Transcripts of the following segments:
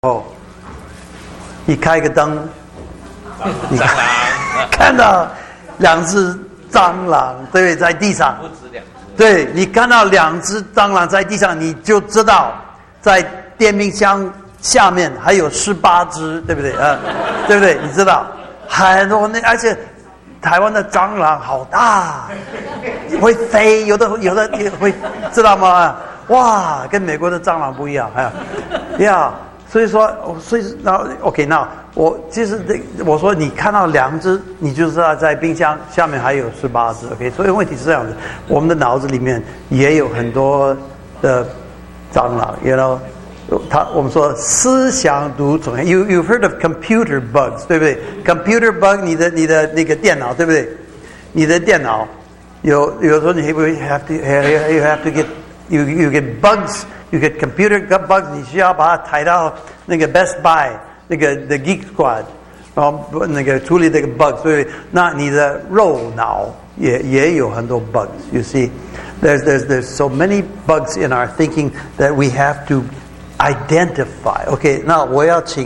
哦，你开个灯，你看到两只蟑螂，对不对？在地上， 不止两只。 对，你看到两只蟑螂在地上，你就知道在电冰箱下面还有18只，对不对？对不对？你知道很多而且台湾的蟑螂好大，会飞，有的会，知道吗？哇，跟美国的蟑螂不一样，呀。所以然后 OK， 那我说你看到两只，你就知道在冰箱下面还有18只 ，OK。所以问题是这样子，我们的脑子里面也有很多的蟑螂 ，you know， 我们说思想毒虫 ，you've heard of computer bugs， 对不对 ？computer bug， 你的那个电脑，对不对？你的电脑有时候你会 you have to get you get bugs。You get computer bugs， 你需要把它抬到那个 Best Buy 那个 The Geek Squad， 然后那个处理这个 bugs， 所以那你的肉脑也有很多 bugs。You see, there's so many bugs in our thinking that we have to identify. OK， 那我要请，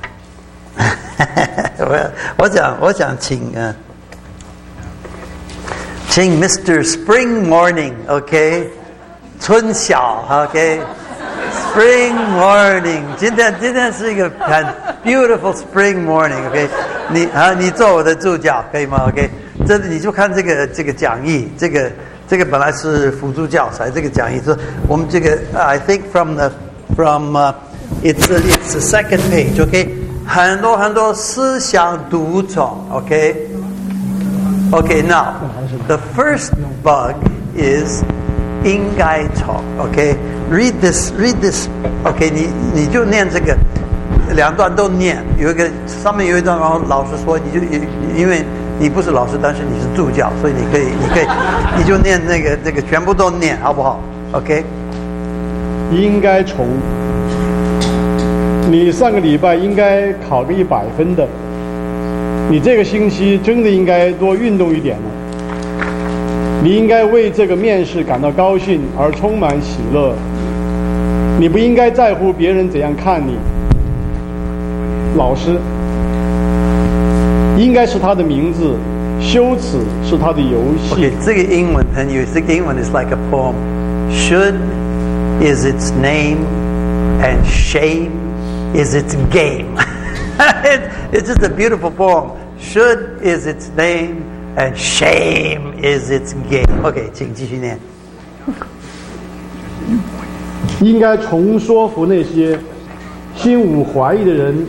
我想请Mr. Spring Morning，OK。春晓 ，OK，Spring Morning， 今天是一个很 beautiful Spring Morning，OK， 你做我的助教可以吗 ？OK， 这你就看这个讲义，这个本来是辅助教材，这个讲义是我们这个 I think from it's the second page，OK， 很多思想毒虫 ，OK，now the first bug is。应该虫 ，OK，read this，OK， 你就念这个两段都念，上面有一段，然后老师说你就因为你不是老师，但是你是助教，所以你可以你就念那个全部都念，好不好 ？OK。 应该虫，你上个礼拜应该考个100分的，你这个星期真的应该多运动一点了。你应该为这个面试感到高兴而充满喜乐，你不应该在乎别人怎样看你。老师应该是他的名字，羞耻是他的游戏。 Okay， 这个英文很有，这个英文 is like a poem. Should is its name, and shame is its game. It's just a beautiful poem. Should is its name.And shame is its game. OK， 请继续念。 应该重说服那些心无怀疑的人，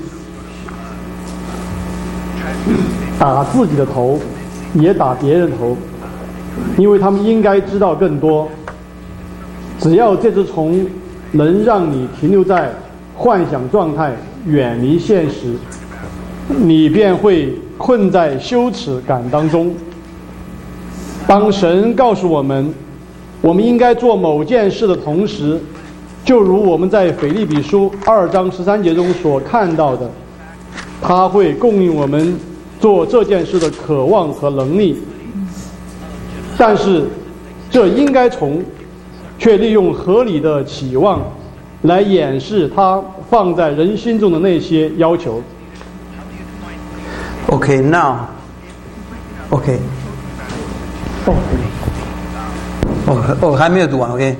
打自己的头，也打别人头，因为他们应该知道更多。只要这只虫能让你停留在幻想状态，远离现实，你便会困在羞耻感当中。当神告诉我们应该做某件事的同时，就如我们在腓立比书2章13节中所看到的，他会供应我们做这件事的渴望和能力。但是这应该虫却利用合理的期望来掩饰他放在人心中的那些要求。 Okay, now, OK， 还没有读完 ，OK，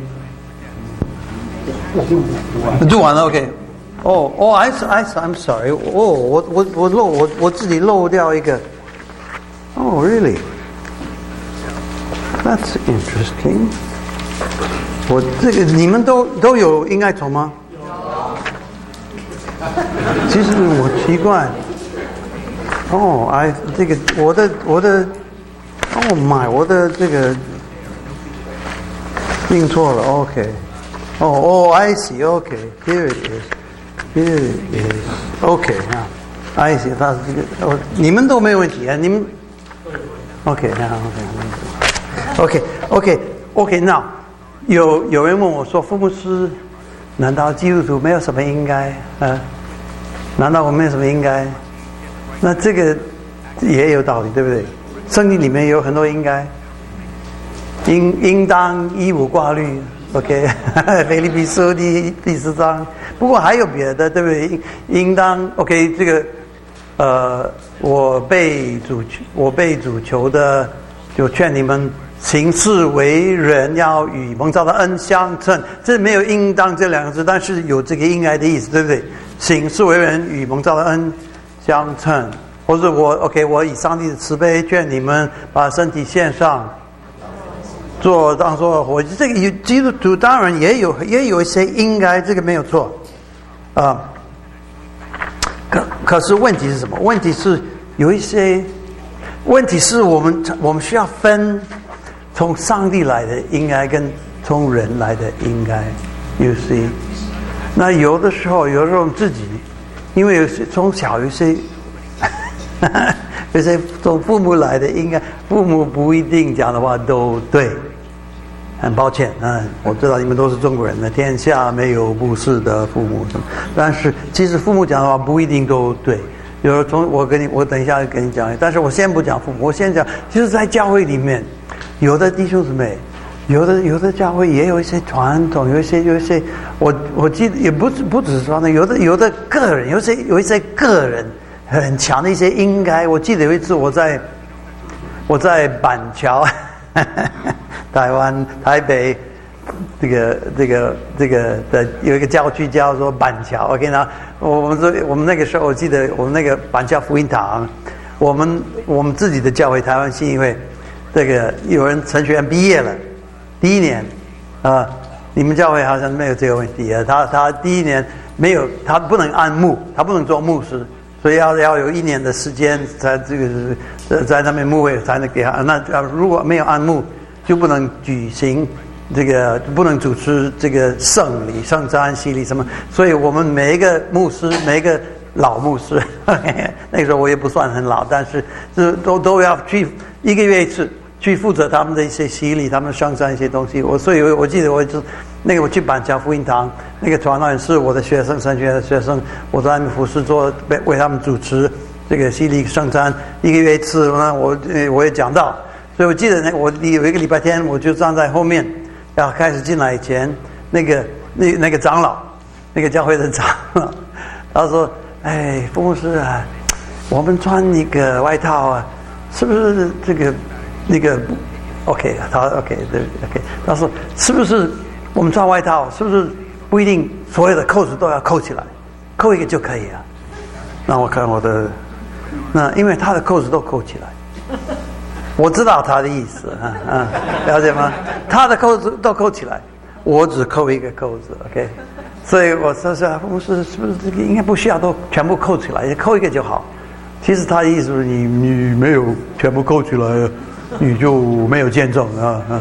读完了 ，OK， I'm sorry， 我自己漏掉一个 ，Oh really？ That's interesting。我这个你们都有应该虫吗？有。其实我奇怪。这个我的我的这个印错了 ，OK， I see，OK，here it is，OK 啊 ，I see， 它是这个你们都没有问题啊，你们 OK， 那有人问我说，福牧师，难道基督徒没有什么应该难道我没有什么应该？那这个也有道理，对不对？圣经里面有很多应该，应当依无挂虑， OK， 腓立比书第4章。不过还有别的，对不对？应当 OK， 这个我被主求的，就劝你们行事为人要与蒙召的恩相称。这没有应当这两个字，但是有这个应该的意思，对不对？行事为人与蒙召的恩相称，或者我以上帝的慈悲劝你们把身体献上，当作活祭。这个基督徒当然也有一些应该，这个没有错啊。可是问题是什么？问题是有一些问题是我们需要分从上帝来的应该跟从人来的应该。You see， 那有的时候我们自己，因为有些从小有些从父母来的应该，父母不一定讲的话都对。很抱歉我知道你们都是中国人的，天下没有不是的父母什么，但是其实父母讲的话不一定都对。有时候我等一下跟你讲，但是我先不讲父母，我先讲，就是在教会里面，有的弟兄姊妹，有的教会也有一些传统，有一些，我记得也不只是说呢，有的个人，有一些个人很强的一些应该。我记得有一次我在板桥。台北这个的有一个教区叫做板桥 ，OK 呢？我们那个时候，我记得我们那个板桥福音堂，我们自己的教会台湾信义会，这个有人程序员毕业了，第一年你们教会好像没有这个问题他第一年没有，他不能按牧，他不能做牧师，所以要有1年的时间才这个在那边牧会才能给他。那如果没有按牧，就不能举行这个，不能主持这个圣礼、圣餐、洗礼什么。所以我们每一个牧师，每一个老牧师，那个时候我也不算很老，但是都要去1个月一次去负责他们的一些洗礼、他们圣餐一些东西。所以我记得我去板桥福音堂，那个传道人是我的学生，神学院的学生，我在那边服侍为他们主持这个洗礼、圣餐，1个月一次。那我也讲到。所以我记得我有一个礼拜天，我就站在后面，要开始进来以前，那个长老，那个教会的长老，他说：“傅牧师啊，我们穿一个外套啊，是不是那个 OK？ 他 OK 对 OK？ 他说是不是我们穿外套，是不是不一定所有的扣子都要扣起来，扣一个就可以啊？”那我看那因为他的扣子都扣起来。我知道他的意思了解吗？他的扣子都扣起来，我只扣一个扣子 ，OK。所以我说是不是这个应该不需要都全部扣起来，扣一个就好。其实他的意思是你没有全部扣起来，你就没有见证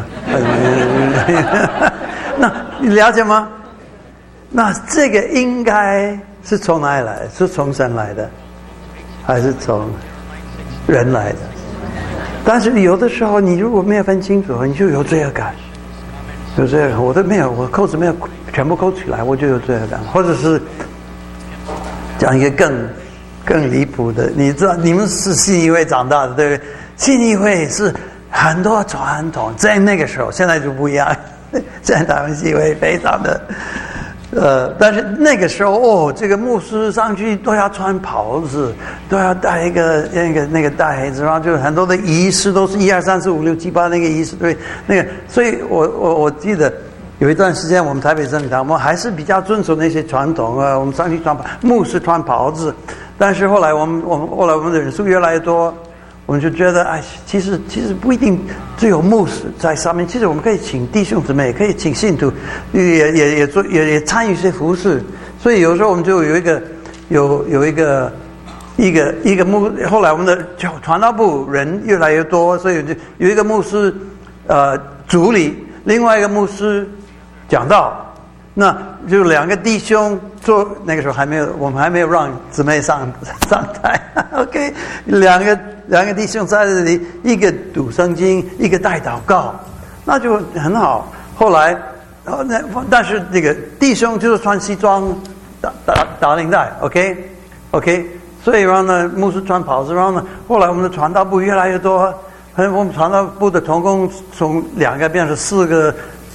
那你了解吗？那这个应该是从哪里来？是从神来的，还是从人来的？但是有的时候你如果没有分清楚，你就有罪恶感，有罪恶感。我都没有，我扣子没有全部扣起来，我就有罪恶感。或者是讲一个更离谱的，你知道你们是信义会长大的，对不对？信义会是很多传统，在那个时候，现在就不一样。现在台湾信义会非常的但是那个时候这个牧师上去都要穿袍子，都要带一个那个带子，然后就很多的仪式都是1、2、3、4、5、6、7、8那个仪式，对那个。所以我记得有一段时间我们台北圣礼堂，我们还是比较遵守那些传统我们上去牧师穿袍子，但是后来我们的人数越来越多。我们就觉得其实不一定只有牧师在上面，其实我们可以请弟兄姊妹，可以请信徒，也参与一些服事。所以有时候我们就有一个牧，后来我们的传道部人越来越多，所以就有一个牧师主理，另外一个牧师讲道。那就2个弟兄做，那个时候我们还没有让姊妹上台，OK， 两个弟兄在这里，一个读圣经，一个带祷告，那就很好。后来，但是这个弟兄就是穿西装，打领带 ，OK， 所以然后呢，牧师穿袍子，然后呢，后来我们的传道部越来越多，我们传道部的同工从2个变成4个。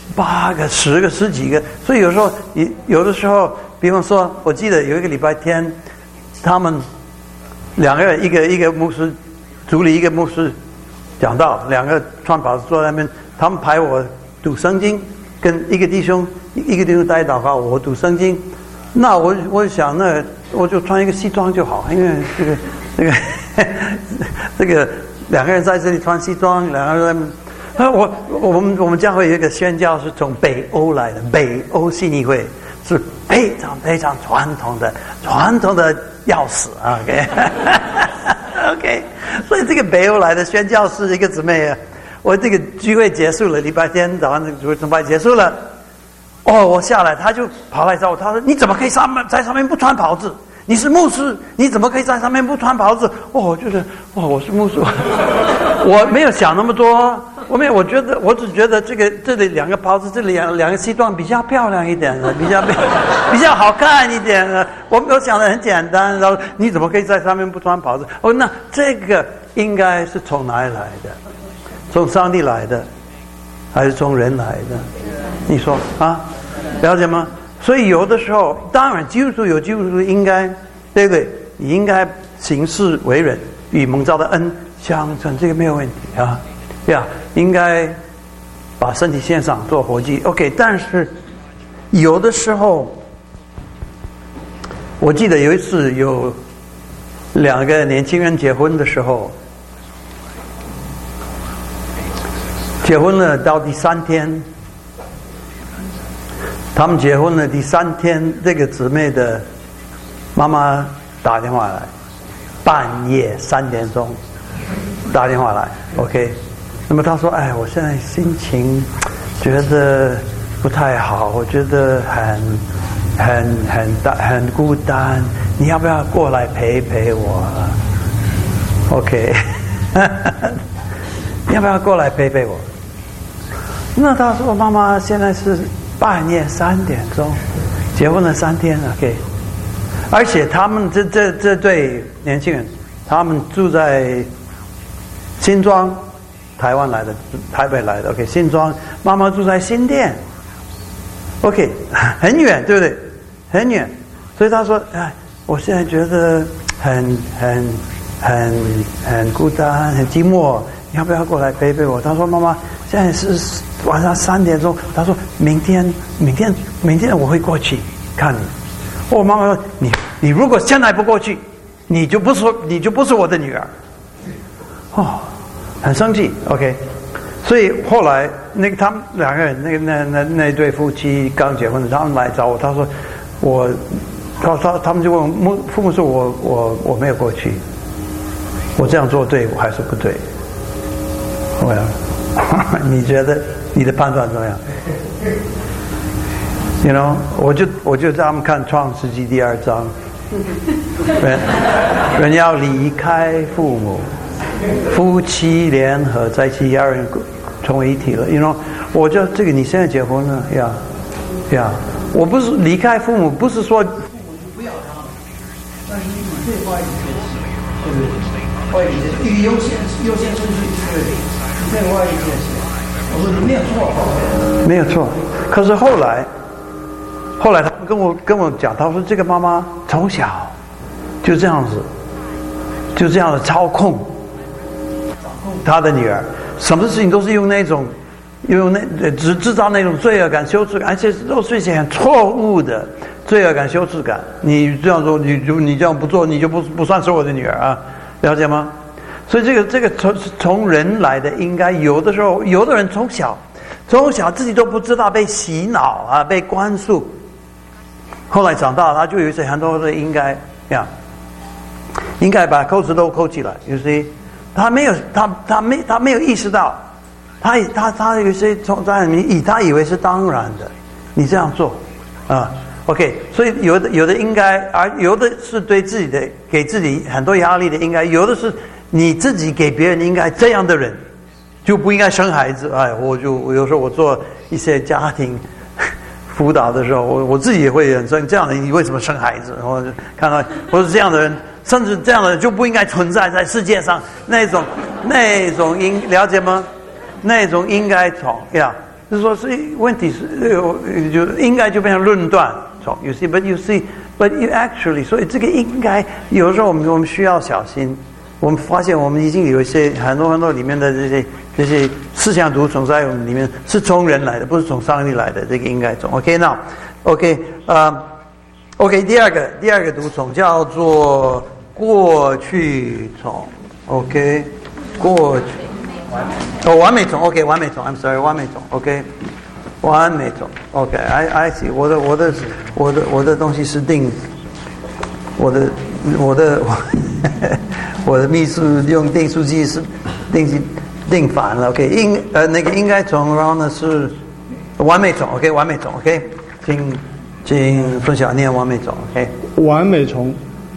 8个、10个、10几个，所以有的时候，比方说，我记得有一个礼拜天，他们2个人，一个牧师，组里一个牧师讲道，2个穿袍子坐在那边，他们排我读圣经，跟一个弟兄带祷告，我读圣经。那我想，那我就穿一个西装就好，因为这个2个人在这里穿西装，2个人。我们教会有一个宣教是从北欧来的，北欧信义会是非常非常传统的要死啊 ，OK， 所以这个北欧来的宣教士一个姊妹啊，我这个聚会结束了，礼拜天早上这个聚会崇拜结束了，我下来，他就跑来找我，他说：“你怎么可以在上面不穿袍子？你是牧师，你怎么可以在上面不穿袍子？”我觉得，我是牧师，我没有想那么多。我只觉得这里2个袍子，这里两个西装比较漂亮一点的，比较好看一点的。我想的很简单，然后你怎么可以在上面不穿袍子？那这个应该是从哪里来的？从上帝来的，还是从人来的？你说啊，了解吗？所以有的时候，当然基督徒有基督徒应该，对不对？你应该行事为人，与蒙召的恩相称，这个没有问题啊。应该把身体献上做活祭 ，OK。但是有的时候，我记得有一次有2个年轻人结婚的时候，结婚了到第3天，他们结婚了第3天，这个姊妹的妈妈打电话来，半夜3点钟打电话来 ，OK。那么他说：“我现在心情觉得不太好，我觉得很孤单，你要不要过来陪陪我 ？OK， 你要不要过来陪陪我？”那他说：“妈妈现在是半夜3点钟，结婚了3天 ，OK， 而且他们这对年轻人，他们住在新庄。”台湾来的，台北来的 ，OK， 新庄，妈妈住在新店 ，OK， 很远，对不对？很远，所以他说：“我现在觉得很孤单，很寂寞，你要不要过来陪陪我？”他说：“妈妈，现在是晚上3点钟。”他说：“明天我会过去看你。”我妈妈说：“你如果现在不过去，你就不是我的女儿。”很生气 ，OK， 所以后来他们2个人，那对夫妻刚结婚的，他们来找我，他说他们就问父母说我没有过去，我这样做对还是不对？你觉得你的判断怎么样 ？You know， 我就让他们看创世纪第2章，人要离开父母。夫妻联合在一起，2人成为一体了。You know， 我就这个你现在结婚了呀，我不是离开父母，不是说父母就不要他们，但是你可以花一点钱，对不对？花一点钱，优先顺序，对不对？你可以花一点钱。我说你没有错，没有错。可是后来他们跟我讲，他说这个妈妈从小就这样子操控。他的女儿，什么事情都是用制造那种罪恶感、羞耻感，而且都是一些很错误的罪恶感、羞耻感。你这样做，你这样不做，你就不算是我的女儿啊，了解吗？所以这个从人来的，应该有的时候，有的人从小自己都不知道被洗脑啊，被灌输，后来长大他就有一些很多的应该把扣子都扣起来，有些。他没有意识到，他有些他以为是当然的，你这样做，OK， 所以有的应该，而有的是对自己的给自己很多压力的应该，有的是你自己给别人应该这样的人就不应该生孩子。我有时候我做一些家庭辅导的时候，我自己也会很生这样的，你为什么生孩子？我看到或者这样的人。甚至这样的人就不应该存在在世界上，那种了解吗？那种应该从就是说是问题是就应该就变成论断从 you see but you actually 所以这个应该有时候我们需要小心。我们发现我们已经有一些很多里面的这些思想毒虫在我们里面是从人来的，不是从上帝来的，这个应该从 OK now OK 第二个毒虫叫做过去虫 OK 过去完美虫 OK 完美虫 I'm sorry 完美虫 OK 完美虫 OK I see 我的东西是定我的秘书用订书机是订反了 OK 那个应该虫然后呢是完美虫 OK 完美虫 OK 请孙小念完美虫 OK 完美虫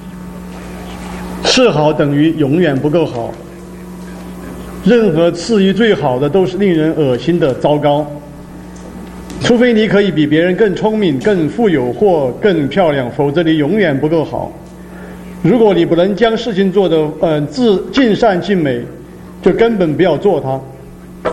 是好等于永远不够好，任何次于最好的都是令人恶心的糟糕，除非你可以比别人更聪明更富有或更漂亮，否则你永远不够好。如果你不能将事情做得尽善尽美，就根本不要做它。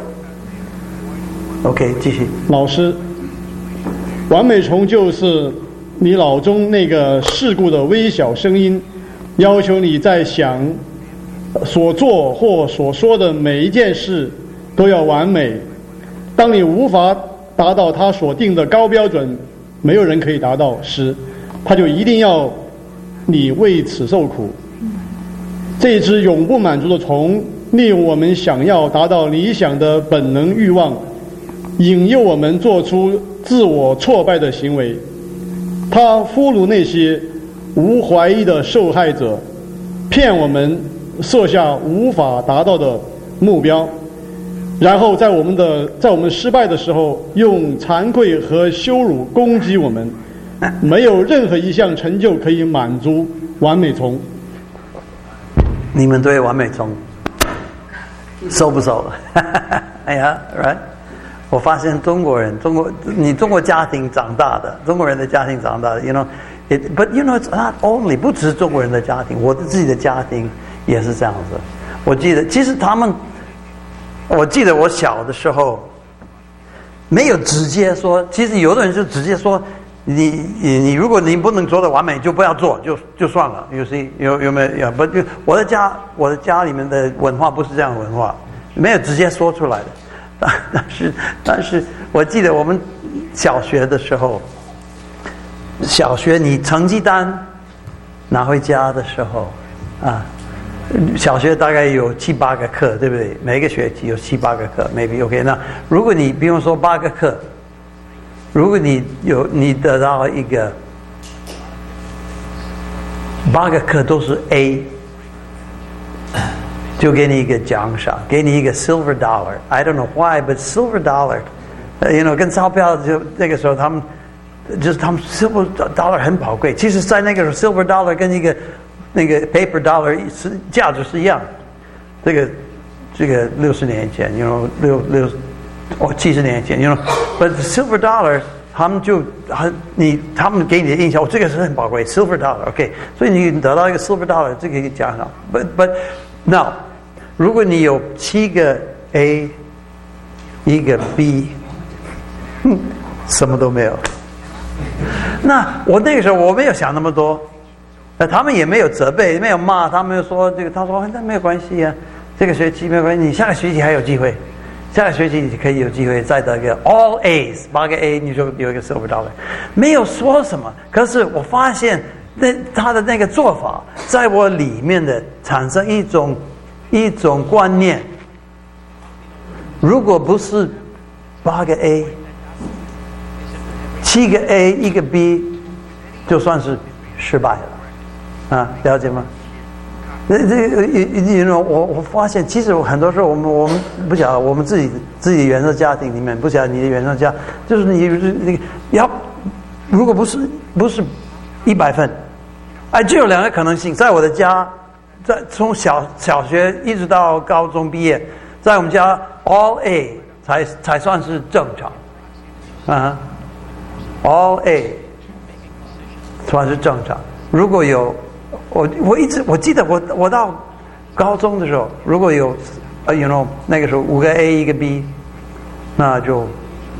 OK 继续。 老师，完美虫就是你脑中那个世故的微小声音，要求你在所做或所说的每一件事都要完美。当你无法达到他所定的高标准，没有人可以达到时，他就一定要你为此受苦。这只永不满足的虫，利用我们想要达到理想的本能欲望，引诱我们做出自我挫败的行为。他俘虏那些无怀疑的受害者，骗我们设下无法达到的目标，然后在我们失败的时候，用惭愧和羞辱攻击我们。没有任何一项成就可以满足完美虫。 你们对完美虫熟不熟？哎呀 ，right？ 我发现中国家庭长大的，中国人的家庭长大的 ，you know，but you know it's not only 不只是中国人的家庭，我自己的家庭也是这样子。我记得，其实我记得我小的时候没有直接说，其实有的人就直接说。你如果你不能做的完美，就不要做，就算了。有没有？不，我的家里面的文化不是这样的文化，没有直接说出来的。但是我记得我们小学的时候，小学你成绩单拿回家的时候啊，小学大概有7、8个课，对不对？每个学期有7、8个课 ，maybe OK。那如果你比如说8个课。如果你得到一个8个课都是 A， 就给你一个奖赏，给你一个 silver dollar。I don't know why, but silver dollar，you know， 跟钞票就那个时候他们 silver dollar 很宝贵。其实，在那个时候 silver dollar 跟那个 paper dollar 价值是一样。这个60年前 ，you know， 70年前 ，you know，but silver dollar， 他们给你的印象，这个是很宝贵 ，silver dollar，OK， 所以你得到一个 silver dollar， 这个奖赏。But now， 如果你有7个 A， 1个 B， 什么都没有。那我那个时候我没有想那么多，他们也没有责备，没有骂，他们说这个，他说那没有关系啊，这个学期没有关系，你下个学期还有机会。下个学期你可以有机会再得个 all A's，8个 A 你就有一个 silver dollar， 没有说什么。可是我发现他的那个做法，在我里面的产生一种观念，如果不是8个 A， 7个 A 1个 B， 就算是失败了啊，了解吗？我发现，其实很多时候我们不晓得，我们自己原生家庭里面，不晓得你的原生家，就是你如果不是100分，就有2个可能性。在我的家，从小学一直到高中毕业，在我们家 all A 才算是正常啊 ，all A 算是正常。如果有我记得我到高中的时候，如果有you know 那个时候5个 A 1个 B， 那就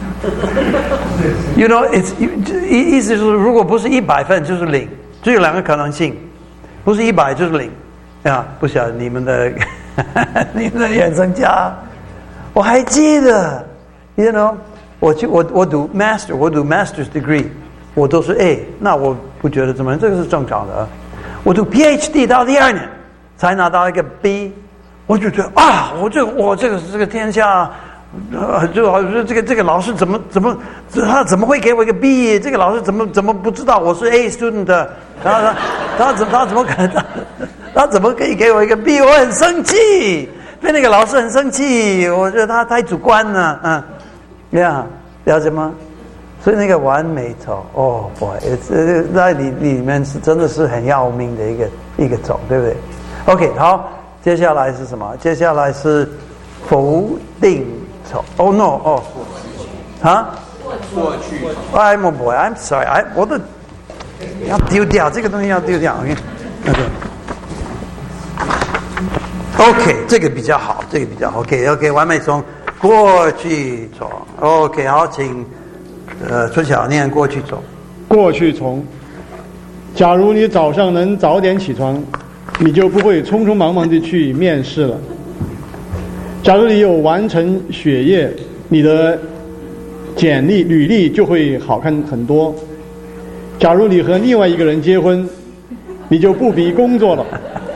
You know,意思是如果不是100分就是0，只有2个可能性，不是100就是0。啊，不晓得你们的你们的原生家，我还记得 ，you know， 我读 master's degree， 我都是 A， 那我不觉得怎么样，这个是正常的。我读 PhD 到第2年才拿到一个 B， 我就觉得啊，这个天下。就好像这个老师他怎么会给我一个 B？ 这个老师怎么不知道我是 A student？ 他怎么可能他怎么可以给我一个 B？ 我很生气，对那个老师很生气，我觉得他太主观了，了解吗？所以那个完美种，哦 boy， 在里面是真的是很要命的一个种，对不对 ？OK， 好，接下来是什么？接下来是否定。Oh no! 哦，啊？过去。I'm a boy. I'm sorry. 我的要丢掉这个东西，要丢掉。OK， 这个比较好，这个比较好。OK， 完美从过去从。OK， 好，请春晓念过去从。 过去从。假如你早上能早点起床，你就不会匆匆忙忙地去面试了。假如你有完成学业，你的履历就会好看很多。假如你和另外一个人结婚，你就不必工作了。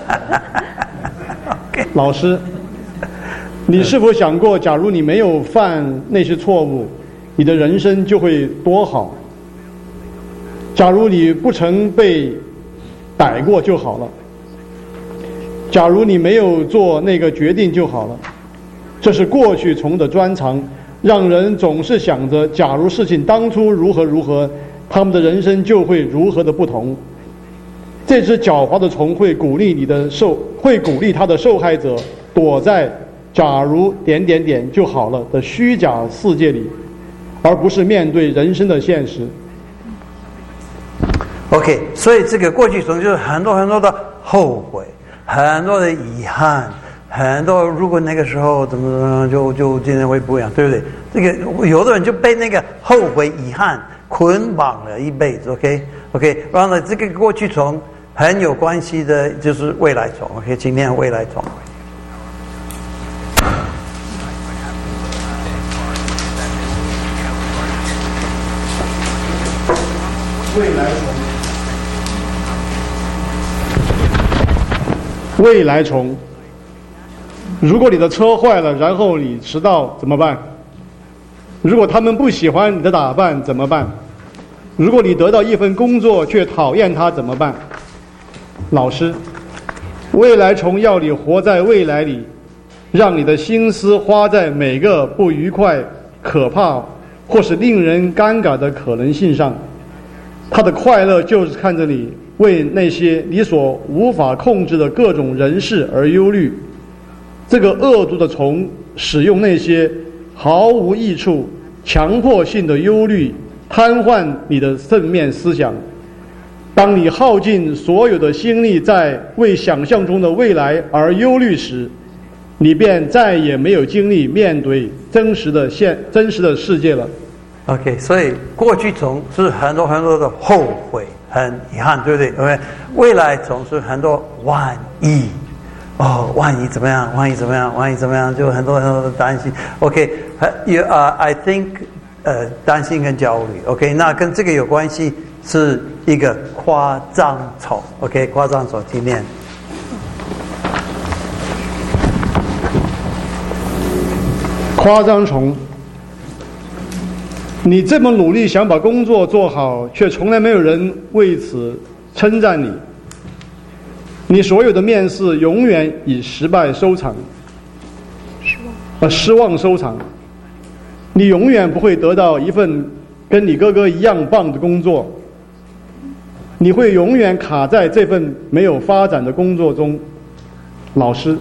老师，你是否想过，假如你没有犯那些错误，你的人生就会多好？假如你不曾被逮过就好了。假如你没有做那个决定就好了。这是过去从的专长，让人总是想着，假如事情当初如何如何，他们的人生就会如何的不同。这只狡猾的虫会鼓励他的受害者躲在假如就好了的虚假世界里，而不是面对人生的现实。 OK， 所以这个过去虫就是很多很多的后悔，很多的遗憾。很多，如果那个时候怎么就今天会不一样，对不对？这个有的人就被那个后悔、遗憾捆绑了一辈子。OK， 然后呢，这个过去虫很有关系的，就是未来虫。OK， 今天未来虫。 未来虫。如果你的车坏了，然后你迟到怎么办？如果他们不喜欢你的打扮怎么办？如果你得到一份工作却讨厌它怎么办？老师，未来虫要你活在未来里，让你的心思花在每个不愉快、可怕或是令人尴尬的可能性上。他的快乐就是看着你为那些你所无法控制的各种人事而忧虑。这个恶毒的虫使用那些毫无益处、强迫性的忧虑，瘫痪你的正面思想。当你耗尽所有的心力在为想象中的未来而忧虑时，你便再也没有精力面对真实的世界了。 OK， 所以过去虫是很多很多的后悔、很遗憾，对不对？ OK， 未来虫是很多万一。万一怎么样？万一怎么样？万一怎么样？就很多很多的担心。OK，I think， 担心跟焦虑。OK， 那跟这个有关系，是一个夸张虫。OK， 夸张虫，今天夸张虫。你这么努力想把工作做好，却从来没有人为此称赞你。你所有的面试永远以失败收场，失望收场。你永远不会得到一份跟你哥哥一样棒的工作，你会永远卡在这份没有发展的工作中。老师，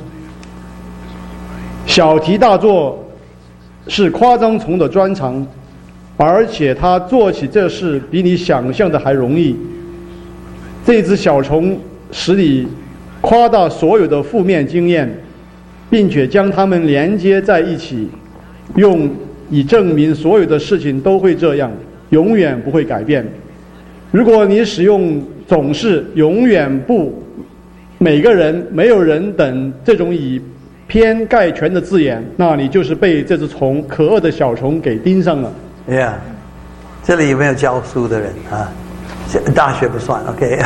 小题大做是夸张虫的专长，而且他做起这事比你想象的还容易。这只小虫使你夸大所有的负面经验，并且将它们连接在一起，用以证明所有的事情都会这样，永远不会改变。如果你使用总是、永远不、每个人、没有人等这种以偏概全的字眼，那你就是被这只虫、可恶的小虫给盯上了。 Yeah， 这里有没有教书的人啊？大学不算 ，OK，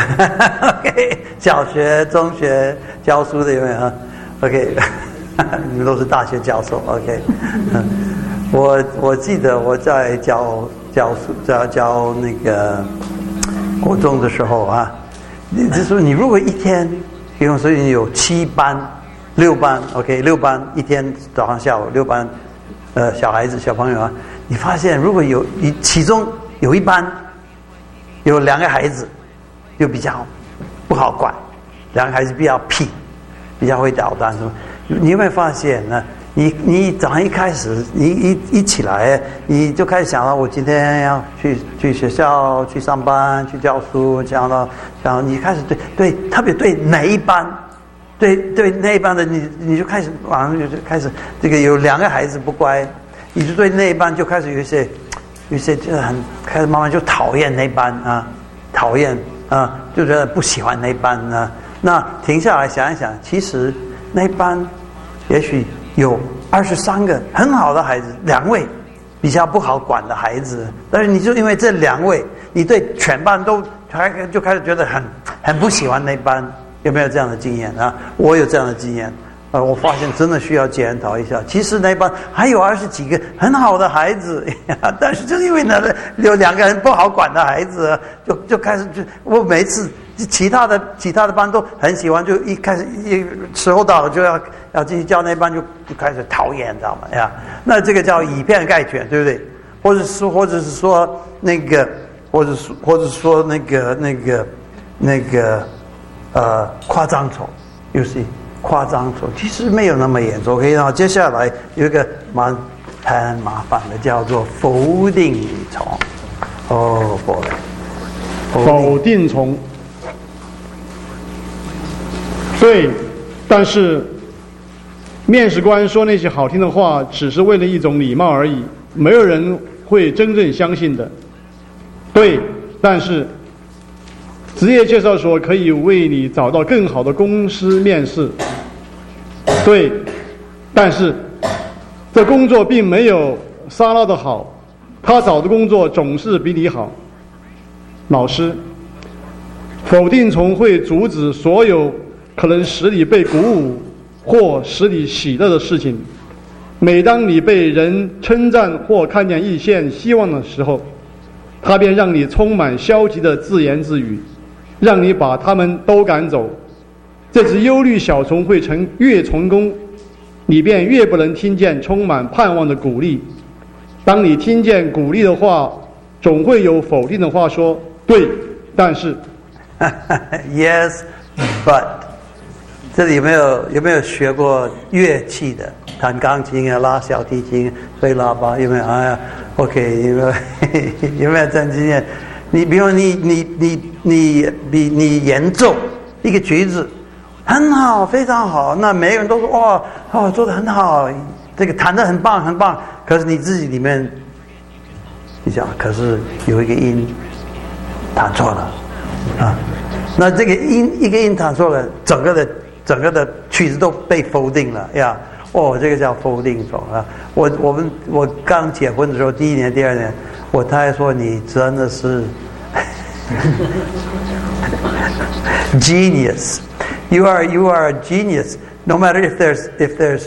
OK， 小学、中学教书的有没有啊 ？OK， 你们都是大学教授 ，OK。我记得我在教那个国中的时候啊，就是说你如果一天，比方说你有7班、6班 ，OK， 6班一天早上下午6班，小朋友啊，你发现如果其中有一班有2个孩子就比较不好管，2个孩子比较屁，比较会捣蛋，你有没有发现呢？你早上一开始，你一起来，你就开始想到我今天要去学校去上班去教书，然后你开始对特别对哪一班，对那一班的你就开始晚上就开始这个有2个孩子不乖，你就对那一班就开始有一些就开始慢慢就讨厌那班啊，讨厌啊，就觉得不喜欢那班啊。那停下来想一想，其实那班也许有23个很好的孩子，2位比较不好管的孩子，但是你就因为这2位，你对全班都就开始觉得很不喜欢那班，有没有这样的经验啊？我有这样的经验。我发现真的需要检讨一下。其实那班还有20几个很好的孩子，但是就是因为那有2个人不好管的孩子，就开始我每一次其他的班都很喜欢，就一开始时候到了就要进去教那班就开始讨厌，知道吗？呀，那这个叫以偏概全，对不对？或者是说那个，或者是说那个夸张丑，有些。夸张丑其实没有那么严重。OK， 然后接下来有一个很麻烦的，叫做否定虫。哦， 否定虫。对，但是面试官说那些好听的话，只是为了一种礼貌而已，没有人会真正相信的。对，但是职业介绍所可以为你找到更好的公司面试。对，但是这工作并没有莎拉的好，他找的工作总是比你好。老师，否定虫会阻止所有可能使你被鼓舞或使你喜乐的事情。每当你被人称赞或看见一线希望的时候，他便让你充满消极的自言自语，让你把他们都赶走。这只忧虑小虫会越成功，你便越不能听见充满盼望的鼓励。当你听见鼓励的话，总会有否定的话说，对，但是 yes but。 这里有没有学过乐器的？弹钢琴啊，拉小提琴，吹喇叭，有没有？哎呀 ，OK， 有没有这样经验？你比如你演奏一个曲子，很好，非常好，那每个人都说哦，做得很好，这个弹得很棒很棒。可是你自己里面，你想，可是有一个音弹错了啊，那这个一个音弹错了，整个的曲子都被否定了呀！这个叫否定种啊！我刚结婚的时候，第一年、第二年，我太太说你真的是genius. You are a genius. No matter if there's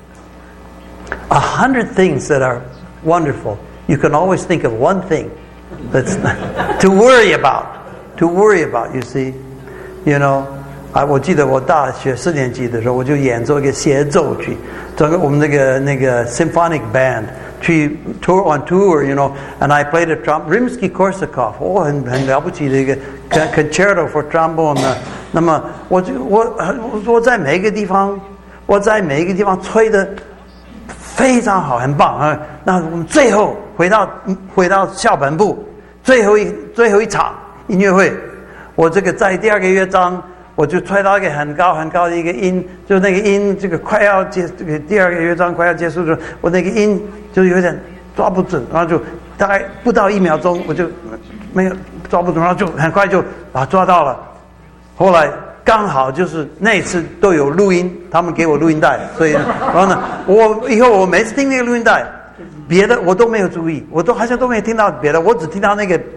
100 things that are wonderful, you can always think of one thing that's to worry about. To worry about, you see, you know. 我记得我大学4年级的时候，我就演奏一个协奏曲，整个我们那个 symphonic band 去 on tour, you know, and I played a Rimsky-Korsakov， 很了不起的一个 concerto for trombone 呢。那么我在每一个地方吹得非常好，很棒啊。那我们最后回到校本部最后一场音乐会，我这个在第2个乐章。我就吹到一个很高很高的一个音，就那个音，这个快要这个第2个乐章快要结束的时候，我那个音就有点抓不准，然后就大概不到1秒钟，我就没有抓不准，然后就很快就把它抓到了。后来刚好就是那一次都有录音，他们给我录音带，所以然后呢，我以后我每次听那个录音带，别的我都没有注意，我都好像都没有听到别的，我只听到那个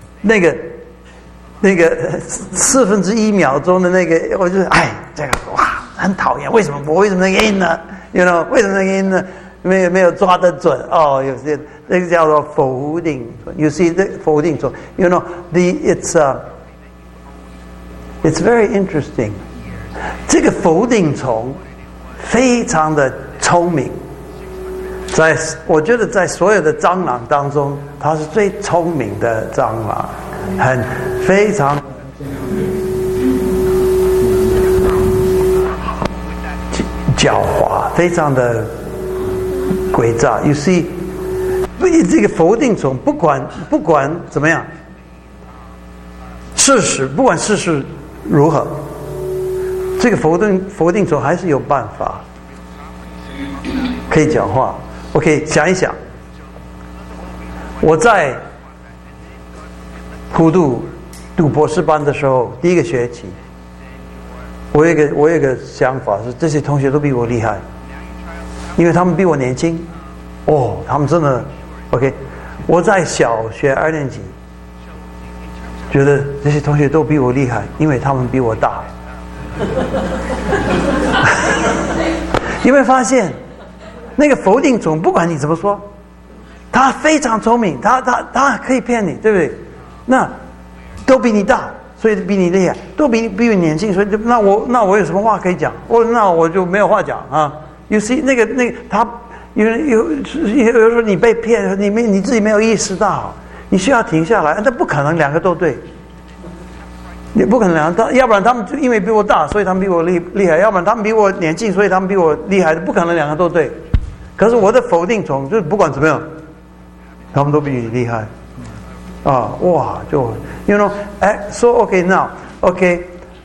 1/4秒钟的那个，我就这个哇很讨厌，为什么那个音呢 ？You know 为什么那个音呢？没有抓得准哦，有些那个叫做否定。You see 这否定错 ，You know it's very interesting。这个否定虫非常的聪明，我觉得在所有的蟑螂当中，它是最聪明的蟑螂，非常狡猾，非常的诡诈。You see， 这个否定虫不管怎么样，不管事实如何，这个否定虫还是有办法可以讲话。OK， 想一想，我在普渡读博士班的时候，第1个学期，我有一个想法是，这些同学都比我厉害，因为他们比我年轻。他们真的 OK。我在小学2年级，觉得这些同学都比我厉害，因为他们比我大。你会发现，那个否定虫不管你怎么说，他非常聪明，他可以骗你，对不对？那都比你大，所以比你厉害，都比你年轻，所以那我有什么话可以讲？那我就没有话讲啊。You see， 那个他有时候你被骗，你自己没有意识到，你需要停下来。那不可能2个都对，也不可能要不然他们就因为比我大，所以他们比我厉害；要不然他们比我年轻，所以他们比我厉害。不可能2个都对。可是我的否定虫就是不管怎么样，他们都比你厉害。就 you know， so OK now OK，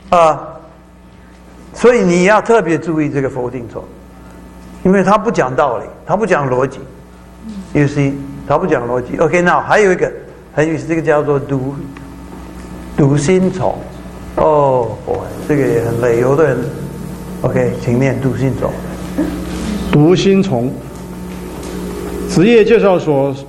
所以你要特别注意这个否定虫，因为他不讲道理，他不讲逻辑。You see， 他不讲逻辑。OK now 还有一个很有意思，这个叫做读心虫。这个也很累，有的人 OK， 请念读心虫。 读心虫，职业介绍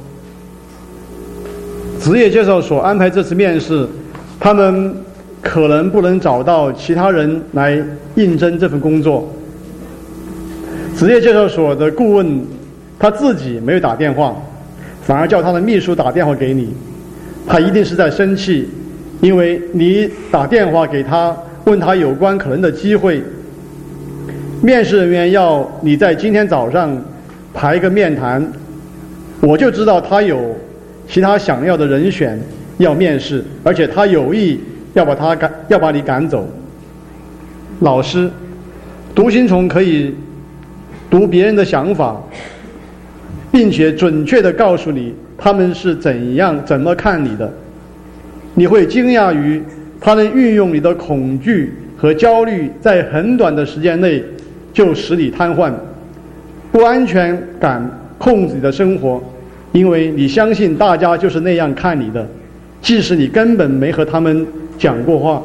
所安排这次面试，他们可能不能找到其他人来应征这份工作。职业介绍所的顾问他自己没有打电话，反而叫他的秘书打电话给你，他一定是在生气，因为你打电话给他，问他有关可能的机会。面试人员要你在今天早上排个面谈，我就知道他有其他想要的人选要面试，而且他有意要把你赶走。老师，读心虫可以读别人的想法，并且准确地告诉你他们是怎么看你的。你会惊讶于他能运用你的恐惧和焦虑，在很短的时间内就使你瘫痪，不安全感控制你的生活，因为你相信大家就是那样看你的，即使你根本没和他们讲过话。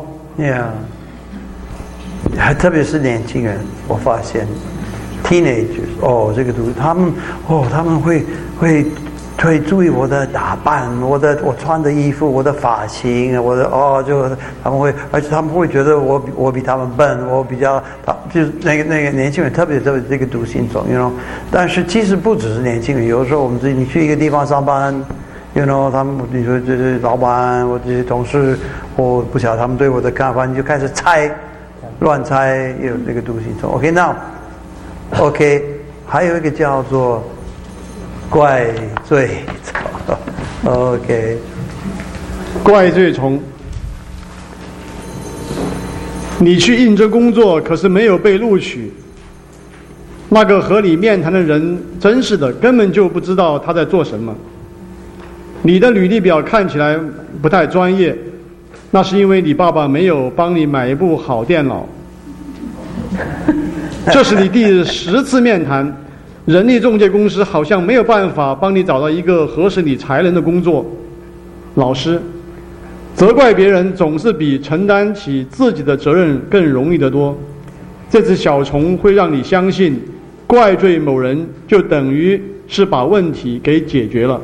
特别是年轻人，我发现 teenagers， 这个他们会注意我的打扮，我穿的衣服，我的发型，而且他们会觉得我比他们笨，就是那个年轻人特别这个读心虫 ，you know。但是其实不只是年轻人，有时候我们你去一个地方上班 ，you know， 你说这些老板，我这些同事，我不晓得他们对我的看法，你就开始乱猜，有这个读心虫。OK， now OK， 还有一个叫做怪罪虫。OK， 怪罪虫。你去应征工作，可是没有被录取。那个和你面谈的人，真是的，根本就不知道他在做什么。你的履历表看起来不太专业，那是因为你爸爸没有帮你买一部好电脑。这是你第10次面谈， 人力中介公司好像没有办法帮你找到一个合适你才能的工作。老师，责怪别人总是比承担起自己的责任更容易得多。这只小虫会让你相信，怪罪某人就等于是把问题给解决了。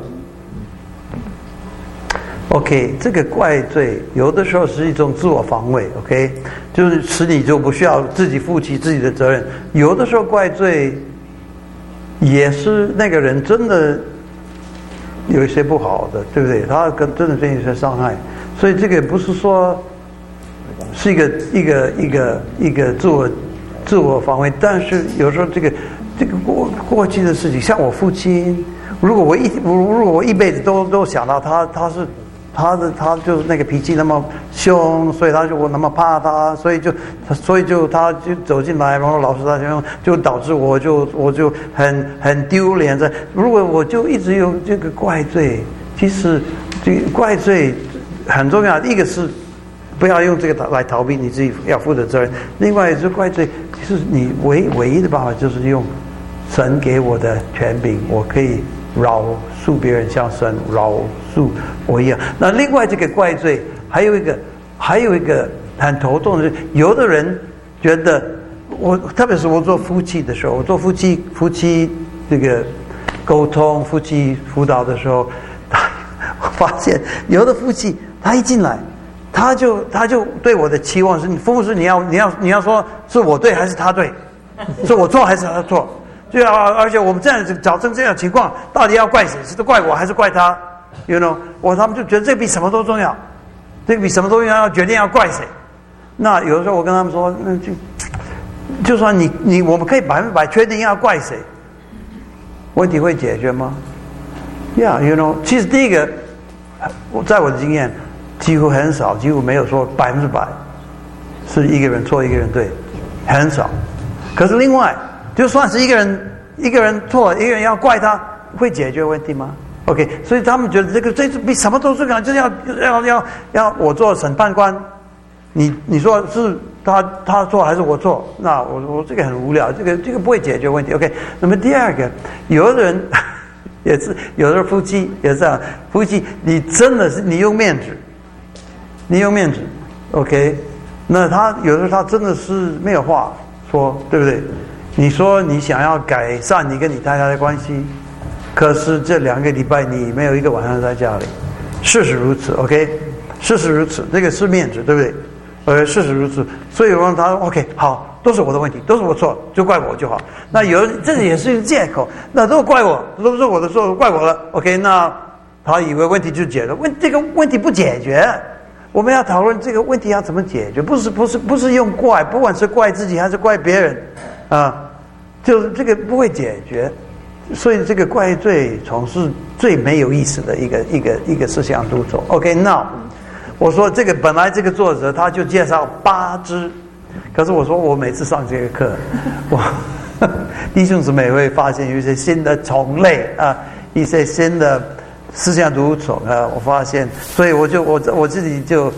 OK， 这个怪罪有的时候是一种自我防卫 ，OK， 就是使你就不需要自己负起自己的责任。有的时候怪罪也是那个人真的有一些不好的，对不对？他真的对你有些伤害，所以这个不是说是一个自我防卫，但是有时候这个过去的事情，像我父亲，如果我一辈子都想到他就是那个脾气那么凶，所以我那么怕他，所以他就走进来，然后老师他就导致我就很丢脸。如果我就一直有这个怪罪，其实这个怪罪很重要。一个是不要用这个来逃避你自己要负的责任，另外一个怪罪就是你唯一的办法就是用神给我的权柄，我可以饶恕别人，像神饶恕我一样。那另外这个怪罪还有一个很头痛的是，有的人觉得特别是我做夫妻的时候，我做夫妻这个沟通、夫妻辅导的时候，我发现有的夫妻他一进来，他就对我的期望是，父母是你要说是我对还是他对，是我错还是他错。对啊，而且我们这样找成这样的情况，到底要怪谁？是怪我还是怪他 ？You know， 他们就觉得这比什么都重要，这个比什么都重要，要决定要怪谁。那有的时候我跟他们说，就算我们可以100%确定要怪谁，问题会解决吗 ？Yeah，you know， 其实第一个，在我的经验，几乎很少，几乎没有说100%是一个人错一个人对，很少。可是另外，就算是一个人错，一个人要怪他，会解决问题吗 ？OK， 所以他们觉得这比什么都重要，就是要我做审判官，你说是他错还是我错？那我这个很无聊，这个不会解决问题。OK， 那么第二个，有的人也是，有的夫妻也是这样，夫妻你真的是你用面子 ，OK， 那他有的时候他真的是没有话说，对不对？你说你想要改善你跟你太太的关系，可是这2个礼拜你没有一个晚上在家里，事实如此 ，OK， 事实如此，这个是面子，对不对？事实如此，所以我让他 OK， 好，都是我的问题，都是我错，就怪我就好。那这也是一个借口，那都怪我，都是我的错，怪我了 ，OK， 那他以为问题就解了，这个问题不解决。我们要讨论这个问题要怎么解决，不是用怪，不管是怪自己还是怪别人，就是这个不会解决，所以这个怪罪总是最没有意思的一个思想督促。OK， now 我说这个本来这个作者他就介绍8支，可是我说我每次上这个课，弟兄姊妹会发现有一些新的种类一些新的思想督促我发现，所以我自己就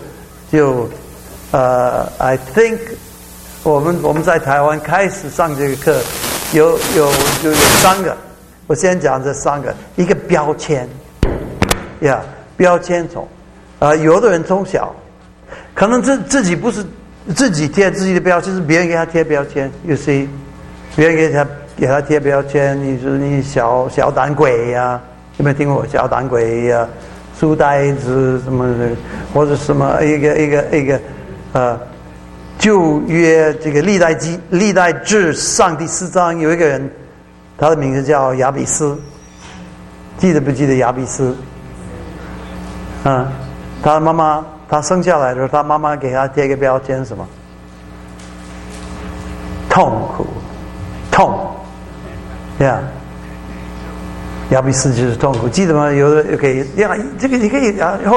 I think 我们在台湾开始上这个课。有3个，我先讲这3个。一个标签，标签有的人从小可能自己不是自己贴自己的标签，是别人给他贴标签。You see， 别人给他贴标签，你说你小胆鬼呀，有没有听过小胆鬼呀、书呆子什么的，或者什么一个旧约这个历代志上第4章有一个人，他的名字叫亚比斯，记得不记得亚比斯？他妈妈他生下来的时候，他妈妈给他贴一个标签什么？痛苦，亚比斯就是痛苦，记得吗？有的可以这个你可以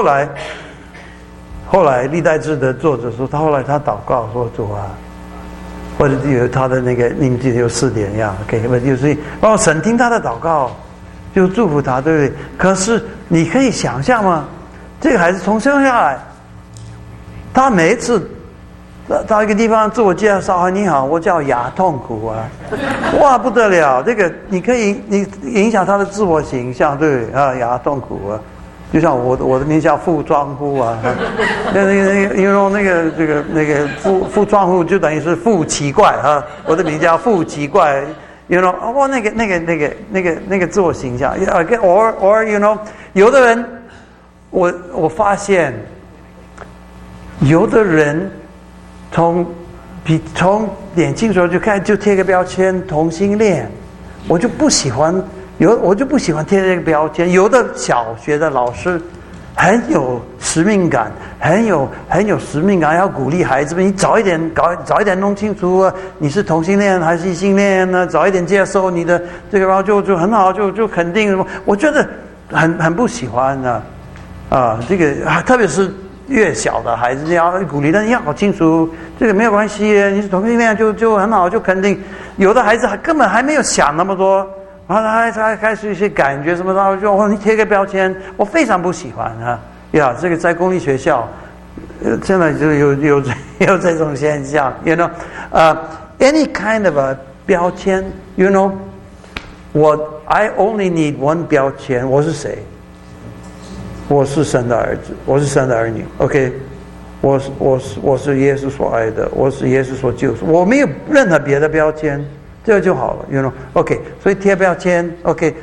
后来历代志的作者说，后来他祷告说主啊，或者有他的那个名字有4点，OK， 就是然后神听他的祷告，就祝福他，对不对？可是你可以想象吗？这个孩子从生下来，他每一次到一个地方自我介绍，你好，我叫牙痛苦啊，哇不得了，这个你可以影响他的自我形象，对啊，牙痛苦啊，就像我的名叫傅庄户啊，那个傅庄户就等于是傅奇怪啊，我的名叫傅奇怪。You know， 哇，那个自我形象 ，or you know， 有的人，我发现，有的人从年轻时候就开始就贴个标签同性恋，我就不喜欢贴这个标签。有的小学的老师很有使命感，很有使命感，要鼓励孩子们，你早一点弄清楚你是同性恋还是异性恋呢？早一点接受你的这个，然后就很好，就肯定什么？我觉得很不喜欢这个特别是越小的孩子，你要鼓励，但你要搞清楚，这个没有关系，你是同性恋就很好，就肯定。有的孩子根本还没有想那么多。然后他开始一些感觉什么，然后就你贴个标签，我非常不喜欢呀。这个在公立学校，现在就有这种现象 ，you know， any kind of a 标签 ，you know， I only need one 标签，我是谁？我是神的儿子，我是神的儿女 ，OK， 我是耶稣所爱的，我是耶稣所救赎，我没有任何别的标签。这就好了 ，you know， OK， 所以贴标签 ，OK，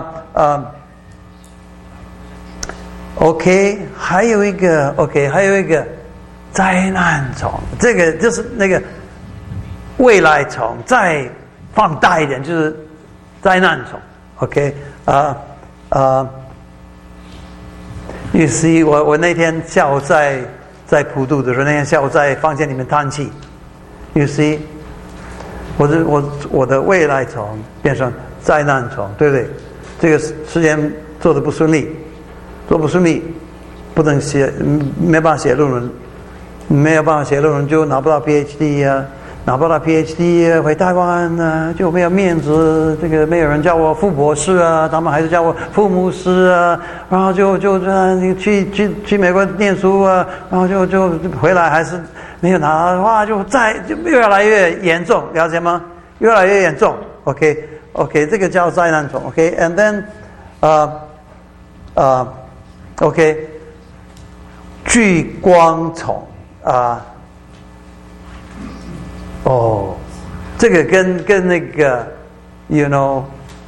OK， 还有一个灾难虫，这个就是那个未来虫，再放大一点就是灾难虫 ，OK，you see， 我那天下午在普渡的时候，那天下午在房间里面叹气 ，you see。我的未来虫变成灾难虫，对不对？这个实验做得不顺利，不能写，没办法写论文，没有办法写论文就拿不到 PhD 啊，拿不到 PhD 回台湾啊，就没有面子，这个没有人叫我副博士啊，他们还是叫我副牧师啊，然后就去美国念书啊，然后就回来还是。没有拿的话，就越来越严重，了解吗？越来越严重 ，OK， 这个叫灾难虫 ，OK，and then，OK， 聚光虫这个跟那个 ，you know，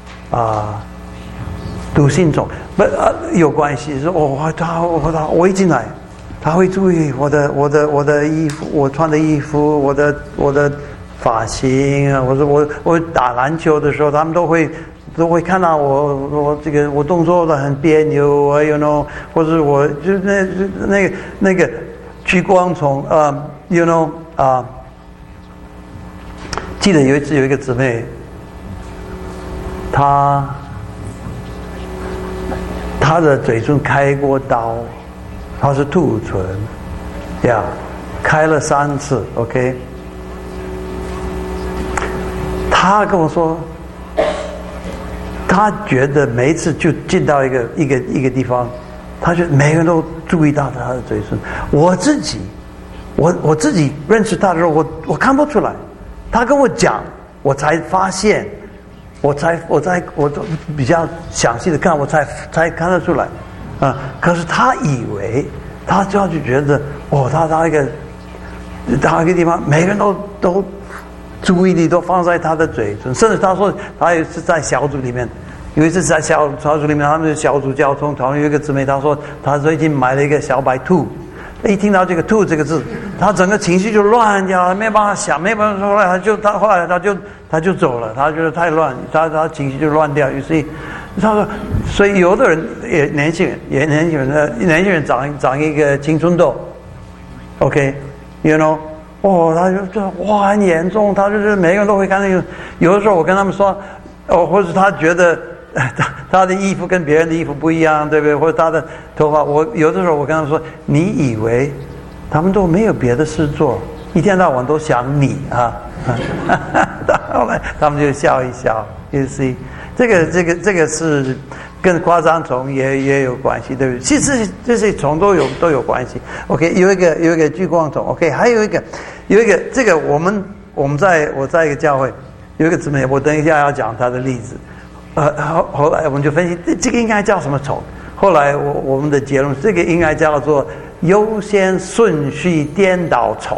毒性虫有关系，是我一进来。他会注意我的衣服，我穿的衣服，我的发型啊。我打篮球的时候，他们都会看到我这个我动作的很别扭啊 ，you know， 或者我就那个聚光虫you know 记得有一次有一个姊妹，她的嘴唇开过刀。他是兔唇呀，开了3次 ，OK。他跟我说，他觉得每一次就进到一个地方，他觉得每个人都注意到他的嘴唇。我自己认识他的时候，我看不出来。他跟我讲，我才发现，我比较详细的看，我才看得出来。可是他以为，他就觉得，他一个地方，每个人都注意力都放在他的嘴唇，甚至他说，他也是在小组里面，有一次在小组里面，他们的小组交通讨论，有一个姊妹，她说她最近买了一个小白兔，一听到这个兔这个字，她整个情绪就乱掉了，没办法想，没办法说了，后来他就走了，他觉得太乱，他情绪就乱掉，于是。他说，所以有的人年轻人长一个青春痘 ，OK，you know， 他就很严重，他就是每个人都会看那个。有的时候我跟他们说，或者他觉得他的衣服跟别人的衣服不一样，对不对？或者他的头发，有的时候我跟他们说，你以为他们都没有别的事做，一天到晚都想你啊？后来他们就笑一笑 ，you see。这个是跟夸张虫也有关系，对不对？其实这些虫都有关系。OK， 有一个巨光虫。OK， 还有一个这个我在一个教会有一个姊妹，我等一下要讲她的例子。后来我们就分析这个应该叫什么虫。后来我们的结论，这个应该叫做优先顺序颠倒虫。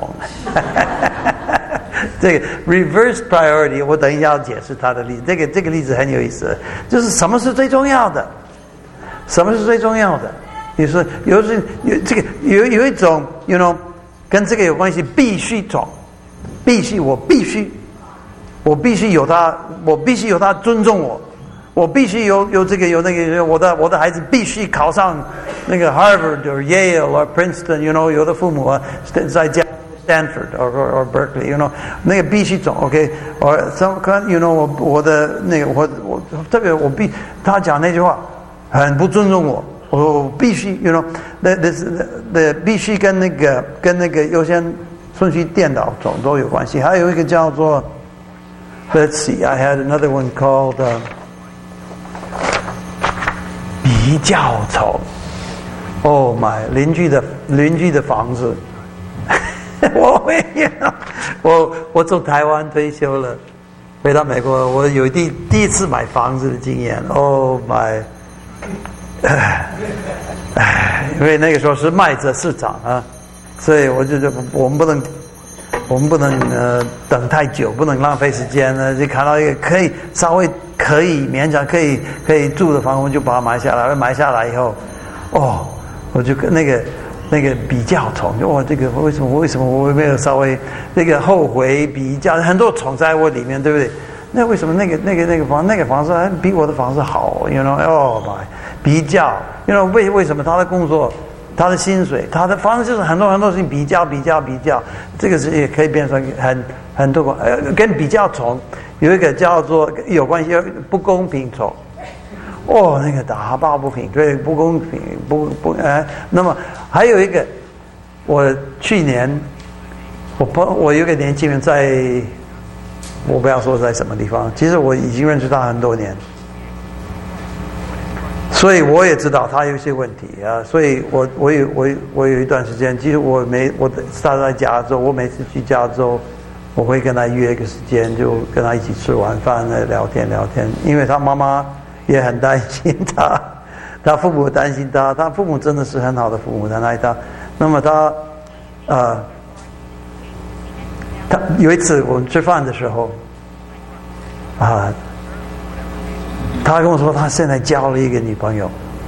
这个 reverse priority， 我等一下要解释它的例子。这个例子很有意思，就是什么是最重要的？什么是最重要的？你说有一种 ，you know， 跟这个有关系，必须种，我必须有他尊重我。我必须有这个有那个，我的孩子必须考上那个 Harvard 或 Yale 或 Princeton， you know， 有的父母在家 Stanford 或 Berkeley， you know， 那个必须走 ，OK， or some you know， 我的那个我特别他讲那句话很不尊重我，我必须 you know， 那必须跟那个优先顺序颠倒走都有关系。还有一个叫做 Let's see， I had another one called比较丑。Oh my， 邻居的房子。我没有，我从台湾退休了，回到美国，我有第一次买房子的经验。Oh my， 因为那个时候是卖者市场啊，所以我就觉得我们不能等太久，不能浪费时间呢。就看到一个稍微可以勉强可以住的房，我们就把它买下来。买下来以后，我就跟那个比较虫，这个为什么我没有稍微那个后悔比较？很多虫在我里面，对不对？那为什么那个房子比我的房子好 ？You know， oh my， 比较 ，You know， 为什么他的工作？他的薪水，他的方式就是很多事情比较，这个是也可以变成很多跟比较虫有一个叫做有关系不公平虫。那个打抱不平，对，不公平，那么还有一个，我去年我有一个年轻人我不要说在什么地方，其实我已经认识他很多年。所以我也知道他有一些问题啊，所以我有一段时间，其实他在加州，我每次去加州，我会跟他约一个时间，就跟他一起吃完饭聊天，因为他妈妈也很担心他，他父母担心他父母真的是很好的父母，很爱他。那么他有一次我们吃饭的时候他跟我说，他现在交了一个女朋友，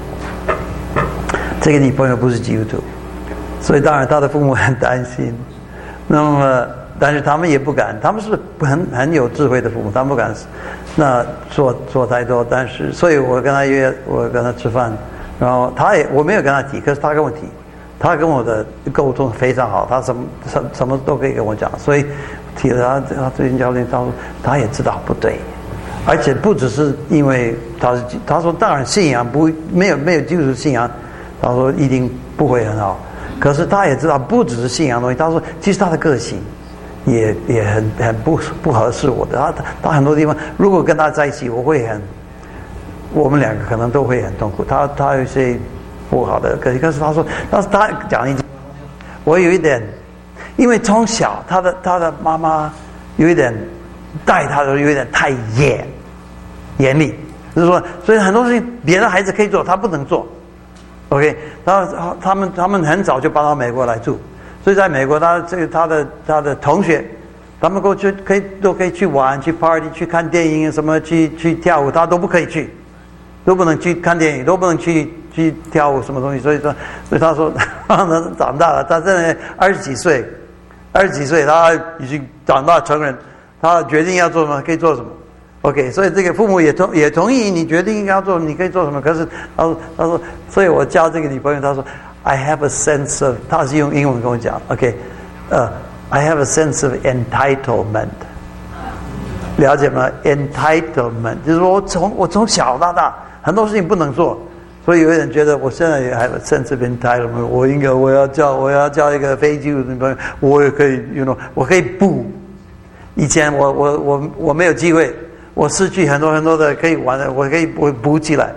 这个女朋友不是基督徒，所以当然他的父母很担心。那么，但是他们也不敢，他们是很有智慧的父母，他们不敢做太多。但是，所以我跟他约，我跟他吃饭，然后我没有跟他提，可是他跟我提，他跟我的沟通非常好，他什么都可以跟我讲，所以提了他最近教练，他也知道不对。而且不只是因为他说当然信仰没有基督徒信仰，他说一定不会很好。可是他也知道不只是信仰东西，他说其实他的个性也很不合适我的。他很多地方如果跟他在一起，我们两个可能都会很痛苦。他有一些不好的个性，可是他说，但是他讲一句，我有一点，因为从小他的妈妈有一点带他的有一点太严厉，就是说，所以很多事情别的孩子可以做，他不能做。OK， 然后他们很早就搬到美国来住，所以在美国他的同学，他们都可以去玩、去 party、去看电影什么、去跳舞，他都不可以去，都不能去看电影，都不能去跳舞什么东西。所以他说，他长大了，他现在20几岁，他已经长大成人，他决定要做什么可以做什么。OK， 所以这个父母也同意你决定要做，你可以做什么。可是他说，所以我教这个女朋友，他说 I have a sense of， 他是用英文跟我讲 ，I have a sense of entitlement， 了解吗 ？entitlement 就是说我从小到大很多事情不能做，所以有人觉得我现在也 have a sense of entitlement， 我要叫一个非基督徒女朋友，我也可以我可以补。以前我没有机会。我失去很多的可以玩的，我可以补起来。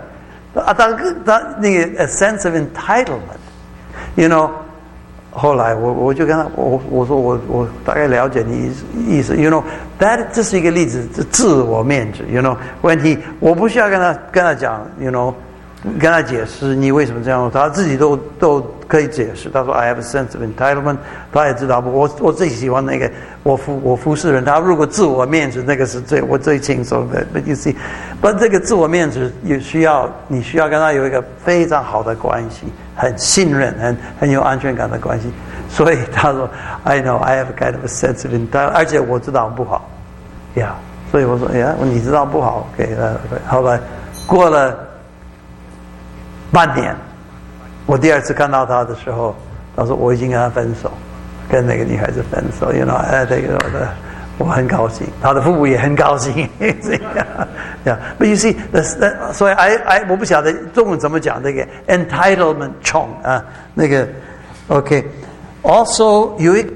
他那个 a sense of entitlement，you know。后来我就跟他我说我大概了解你意思 ，you know that 这是一个例子，自我面子 ，you know 问题我不需要跟他讲 ，you know 跟他解释你为什么这样，他自己都可以解释。他说 I have a sense of entitlement， 他也知道我最喜欢那个我服侍人，他如果自我面子那个是我最轻松的。But you see， but 这个自我面子也你需要跟他有一个非常好的关系。很信任，很有安全感的关系，所以他说 I know I have a kind of a sense of entitlement， 而且我知道不好，呀，所以我说呀，你知道不好 ，OK， 后来过了半年，我第二次看到他的时候，他说我已经跟他分手，跟那个女孩子分手 ，you know， 这个我很高兴，他的父母也很高兴，这样。Yeah, but you see, 所以我不晓得中文怎么讲这个 entitlement 宠啊，那个 OK。Also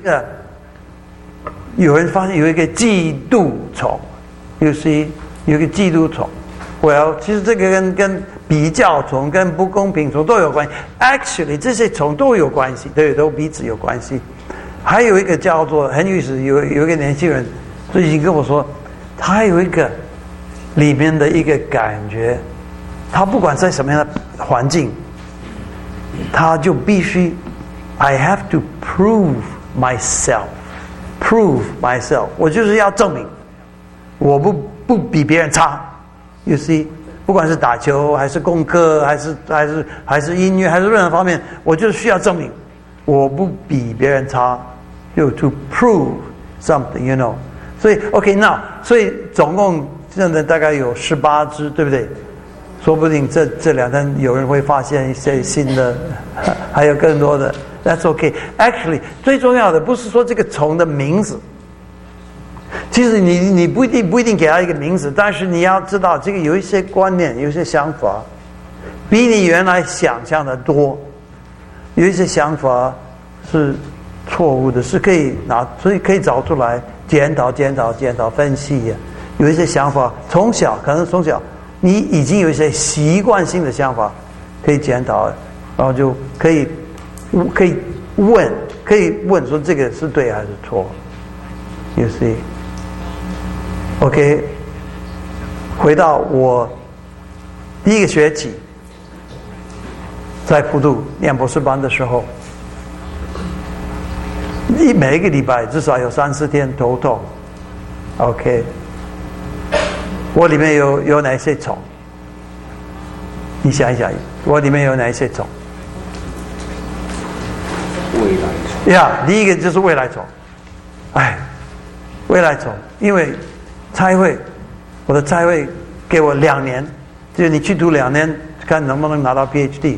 有人发现有一个嫉妒宠 ，you see 有一个嫉妒宠。Well， 其实这个跟比较宠、跟不公平宠都有关系。Actually， 这些宠都有关系，都彼此有关系。还有一个叫做很有意思，有一个年轻人最近跟我说，他有一个。里面的一个感觉，他不管在什么样的环境，他就必须 I have to prove myself， 我就是要证明我不比别人差。You see， 不管是打球还是功课还是音乐还是任何方面，我就需要证明我不比别人差，就 to prove something，you know。所以 OK， 那所以总共。现在大概有18只，对不对？说不定这2天有人会发现一些新的，还有更多的。That's okay. Actually， 最重要的不是说这个虫的名字。其实你不一定给它一个名字，但是你要知道这个有一些观念，有一些想法，比你原来想象的多。有一些想法是错误的，是可以所以可以找出来检讨、分析呀。有一些想法，可能从小你已经有一些习惯性的想法，可以检讨，然后就可以问说这个是对还是错。You see， OK， 回到我第一个学期在普渡念博士班的时候，每一个礼拜至少有3-4天头痛 ，OK。我里面有哪些虫？你想一想，我里面有哪些虫？ 未来虫。 呀，第一个就是未来虫。未来虫，因为我的差会给我2年，就是你去读2年，看能不能拿到 PhD。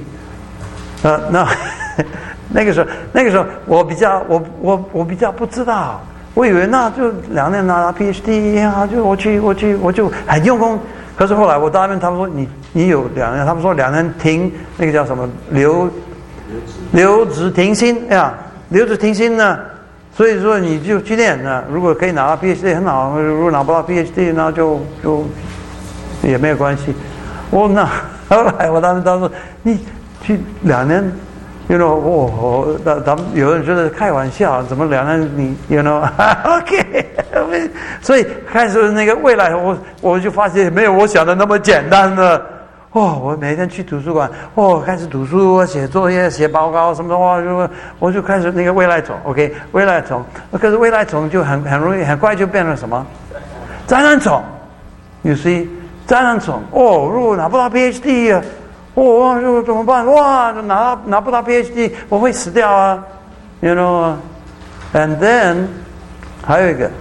那个时候我比较不知道。我以为那就2年拿到 PhD 啊，就我就很用功。可是后来我到那边，他们说你有2年，他们说2年停那个叫什么留职停薪呀，留职停薪呢，所以说你就去念呢。如果可以拿到 PhD 很好，如果拿不到 PhD 那就也没有关系。后来我他说你去2年。You know， 他们有人觉得开玩笑，怎么2年你 ，you know，OK， 所以开始那个未来，我就发现没有我想的那么简单的。我每天去图书馆，开始读书、写作业、写报告什么的，我就开始那个未来虫 ，OK， 未来虫。可是未来虫就很容易，很快就变成什么？灾难虫。You see， 灾难虫。如果拿不到 PhD 啊。就怎么办？拿不到 PhD， 我会死掉啊 ，you know。And then 还有一个，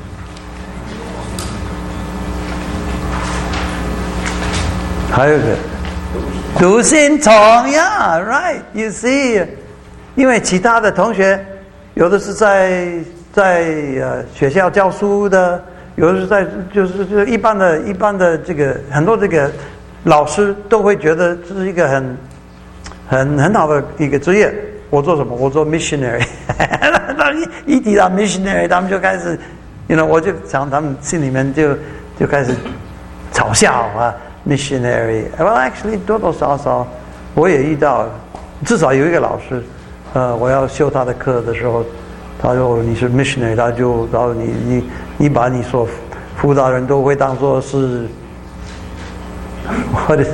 读心虫呀 ，right？You see， 因为其他的同学有的是在学校教书的，有的是在就是一般的这个很多这个。老师都会觉得这是一个很好的一个职业。我做什么？我做 missionary。一提到 missionary， 他们就开始，我就想他们心里面就开始嘲笑啊， missionary. Well, actually 多多少少我也遇到，至少有一个老师，我要修他的课的时候，他说你是 missionary， 他就然后你把你所辅导人都会当作是what is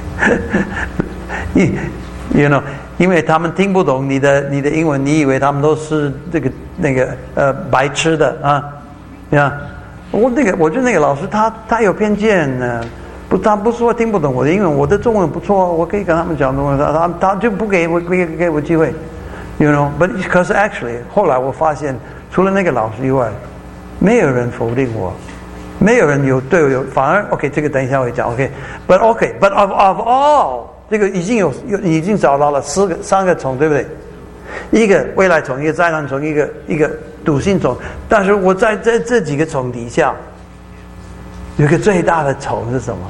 it? you know， 因为他们听不懂你的英文，你以为他们都是那个白痴的啊呀。我觉得那个老师他有偏见呢，他不是说听不懂我的英文，我的中文不错，我可以跟他们讲中文，他就不给我机会 ，you know。But 可是 actually 后来我发现，除了那个老师以外，没有人否定我，没有人对我有，反而 OK， 这个等一下我会讲 OK，but OK，but of all 这个已经找到了三个虫，对不对？一个未来虫，一个灾难虫，一个笃信虫。但是我在这几个虫底下，有一个最大的虫是什么？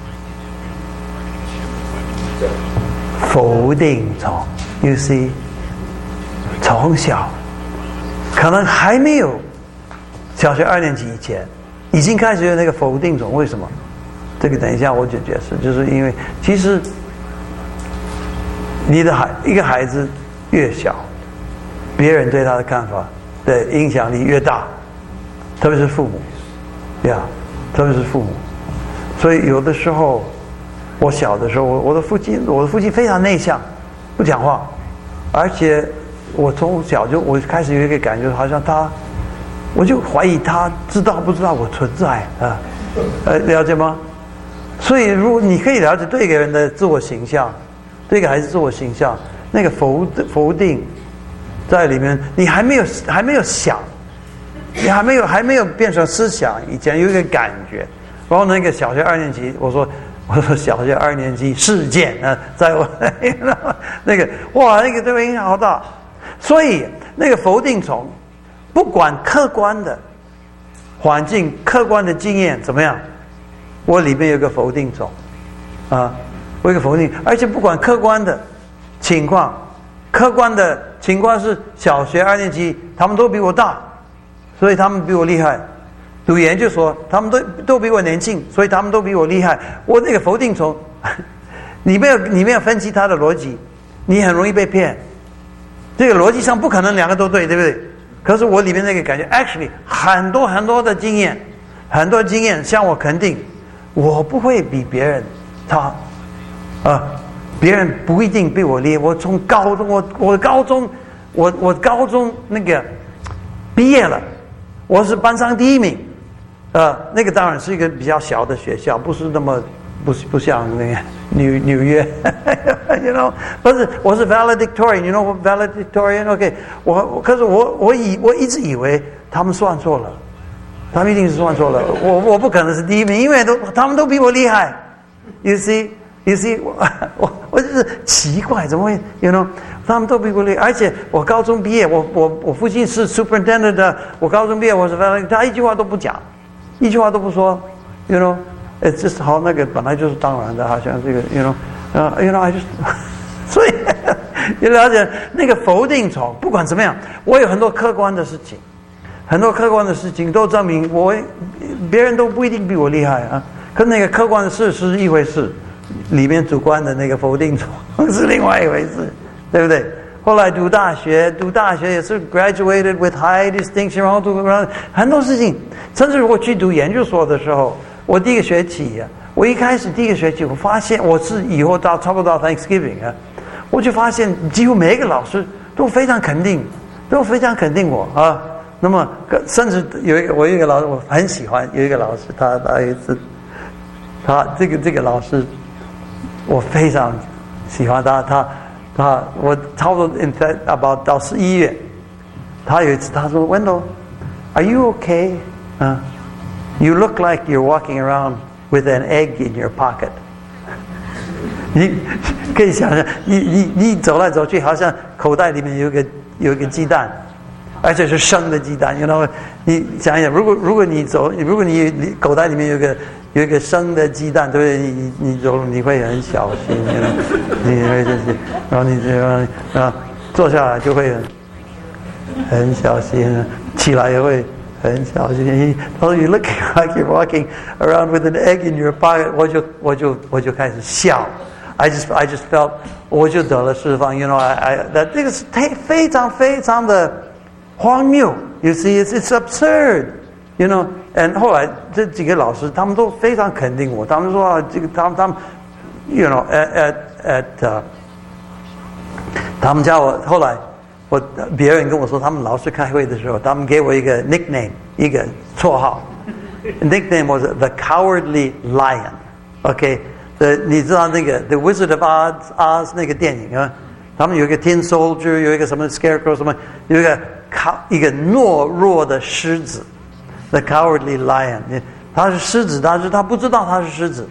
否定虫。You see， 从小可能还没有小学2年级以前，已经开始有那个否定虫。为什么？这个等一下我就解释。就是因为其实一个孩子越小，别人对他的看法的影响力越大，特别是父母，特别是父母。所以有的时候，我小的时候，我的父亲非常内向，不讲话，而且我从小我开始有一个感觉，好像我就怀疑他知道不知道我存在啊？了解吗？所以如果你可以了解对一个人的自我形象，对一个孩子自我形象，那个否定在里面，你还没有想，你还没有变成思想，以前有一个感觉。然后那个小学2年级，我说小学2年级事件啊，在我那个哇，那个对我影响好大。所以那个否定虫，不管客观的环境、客观的经验怎么样，我里面有个否定虫啊，我有个否定，而且不管客观的情况，客观的情况是小学2年级，他们都比我大，所以他们比我厉害。读研究所，他们都比我年轻，所以他们都比我厉害。我那个否定虫，你没有分析他的逻辑，你很容易被骗。这个逻辑上不可能两个都对，对不对？可是我里面那个感觉 ，actually 很多的经验，很多经验向我肯定，我不会比别人差，别人不一定比我厉害。我从高中，我高中那个毕业了，我是班上第1名。那个当然是一个比较小的学校，不是那么不像那个纽约，you know， 不是，我是 valedictorian，you know valedictorian，OK， 可是我一直以为他们算错了，他们一定是算错了，我不可能是第1名，因为他们都比我厉害 ，you see， 我就是奇怪，怎么会 ，you know， 他们都比我厉害，而且我高中毕业，我父亲是 superintendent 的，我高中毕业我是 valedictorian， 他一句话都不讲。一句话都不说 ，you know， 这是好那个本来就是当然的，好像这个 you know，I just， 所以你了解那个否定虫，不管怎么样，我有很多客观的事情，都证明别人都不一定比我厉害啊。可那个客观的事是一回事，里面主观的那个否定虫是另外一回事，对不对？后来读大学也是 graduated with high distinction， 然后很多事情，甚至我去读研究所的时候，我第一个学期，我发现我是以后差不多到 Thanksgiving 我就发现几乎每一个老师都非常肯定我啊。那么甚至我有一个老师我很喜欢，有一个老师他有一次，他这个老师我非常喜欢我差不多到11月，他有一次他说 Wendell, are you okay? You look like you're walking around with an egg in your pocket. 你可以想象，你走来走去，好像口袋里面有一个鸡蛋，而且是生的鸡蛋。You know， 你想一想，如果你口袋里面有一个生的鸡蛋，对不对？你走路你会很小心，你会就是，然后你坐下来就会很小心，起来也会很小心。他说 You look like you're walking around with an egg in your pocket。我就开始笑。I just felt 我就得了释放。You know这个是非常非常的荒谬。You see it's absurd。You know and 后来这几个老师他们都非常肯定我，他们说这个他们 You know at 他们叫我后来。别人跟我说，他们老师开会的时候，他们给我一个 nickname， 一个绰号。nickname was the Cowardly Lion。OK， 你知道那个 The Wizard of Oz 那个电影啊？他们有一个 Tin Soldier， 有一个什么 Scarecrow 什么，有一个懦弱的狮子 ，The Cowardly Lion。他是狮子，但是他不知道他是狮子。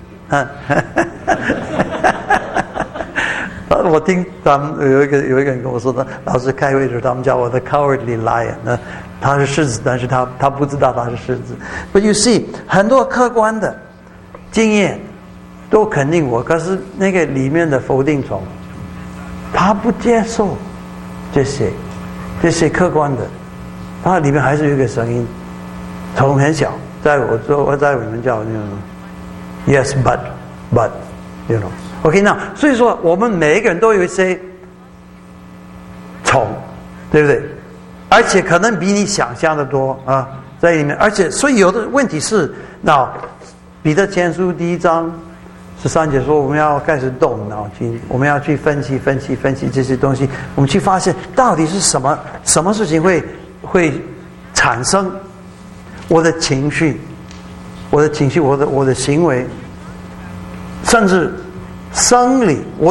我听他们有一个人跟我说的，老师开会的时候，他们叫我的 Cowardly Lion 呢，他是狮子，但是他不知道他是狮子。But you see， 很多客观的经验都肯定我，可是那个里面的否定虫，他不接受这些客观的，它里面还是有一个声音，从很小，在我们叫Yes but you know。OK， 那所以说我们每一个人都有一些虫，对不对？而且可能比你想象的多啊，在里面。而且所以有的问题是，那彼得前书第1章13节说，我们要开始动脑筋，我们要去分析这些东西，我们去发现到底是什么事情会产生我的情绪，我的行为，甚至。生理，我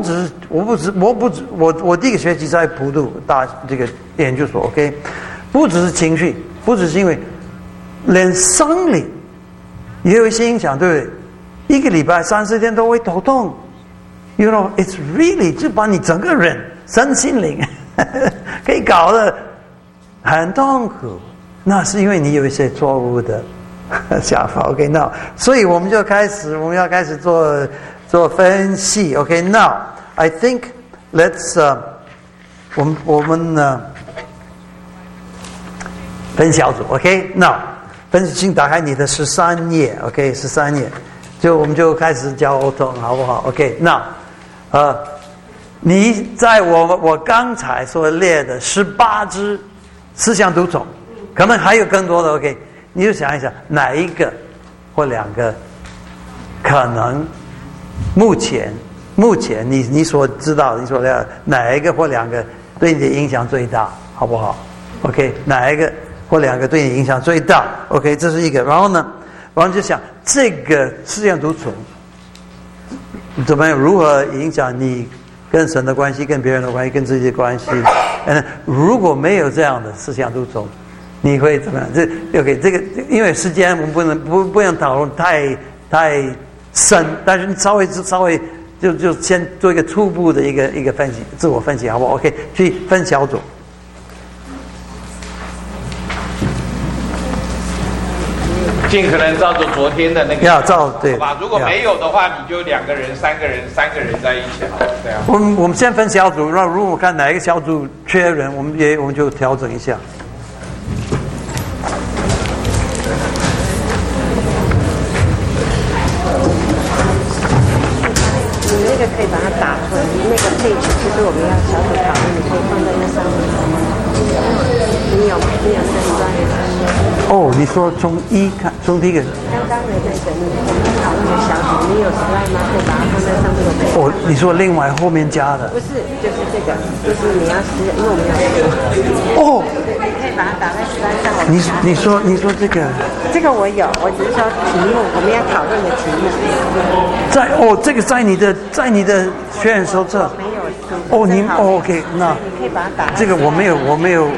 第一个学期在普渡这个研究所 ，OK， 不只是情绪，不只是行为，连生理也有一些影响，对不对？一个礼拜30天都会头痛 ，You know it's really 就把你整个人身心灵可以搞得很痛苦，那是因为你有一些错误的想法 ，OK， 那所以我们要开始做分析 ，OK。Now I think let's 我们分小组 ，OK。Now 分析，请打开你的13页 ，OK， 13页，我们就开始交通，好不好 ？OK。Now 你在我刚才所列的18只思想毒虫，可能还有更多的 ，OK。你就想一想，哪一个或两个可能？目前你所知道你所了解哪一个或两个对你的影响最大，好不好 ？OK， 哪一个或两个对你影响最大 ？OK， 这是一个。然后呢，就想这个思想毒虫怎么样，如何影响你跟神的关系、跟别人的关系、跟自己的关系？如果没有这样的思想毒虫，你会怎么样？OK， 这个因为时间我们不能讨论太深，但是你稍微就先做一个初步的一个分析，自我分析，好不好 ？OK， 去分小组。 尽可能照着昨天的那个， 要照对， 好吧？如果没有的话，你就2个人、3个人在一起，好，这样。 我们先分小组，那如果看哪一个小组缺人，我们就调整一下。 那个可以把它打出来，那个page其实我们要小组讨论，你可以放在那上面。你有那个slide？ 哦，你说从第一个。 刚刚的那个你讨论的小组，你有slide吗？可以把它放在上面。 哦，你说另外后面加的？ 不是，就是这个，就是你要撕，因为我们要撕。 哦。 你可以把它打在slide上。 你说这个？ 这个我有，我只是说题目，我们要讨论的题目。 这个在你的学员手册。 没有。 哦，你OK， 那你可以把它打。 这个我没有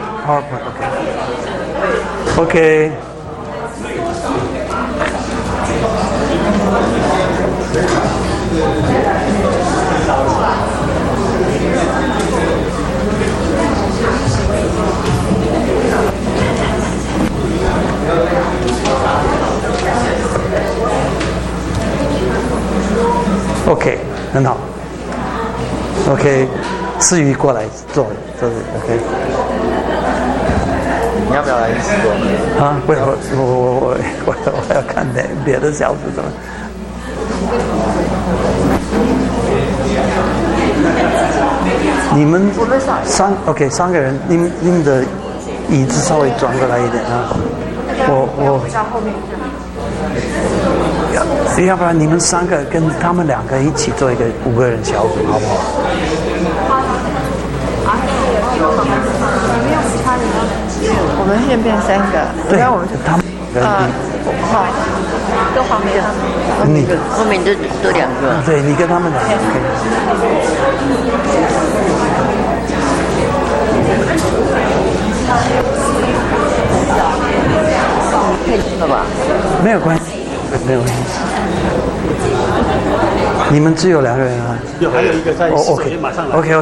PowerPoint，OK。OK， 很好。OK，思雨过来坐这里。OK。 你要不要来一起做？ 啊，不，我要看别的小组怎么。你们三个人，你们的椅子稍微转过来一点啊。我比较后面。 要不然你们3个跟他们2个一起做一个5个人小组，好不好？ 我们现在变3个， 对， 我们他们好，跟黄梅他们， 你后面就2个， 对你跟他们2个可以。 太近了吧？ 没有关系，没有关系。你们只有2个人啊？ 还有一个在洗手间马上来。 OK。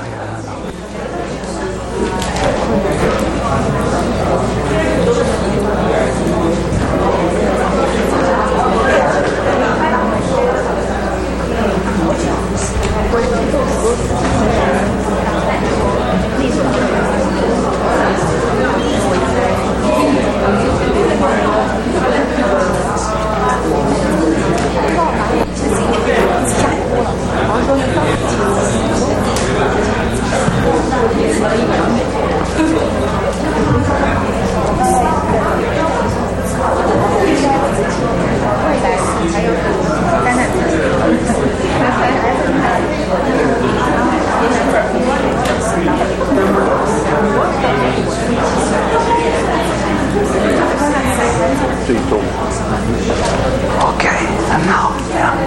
最终 OK， 很好，这样。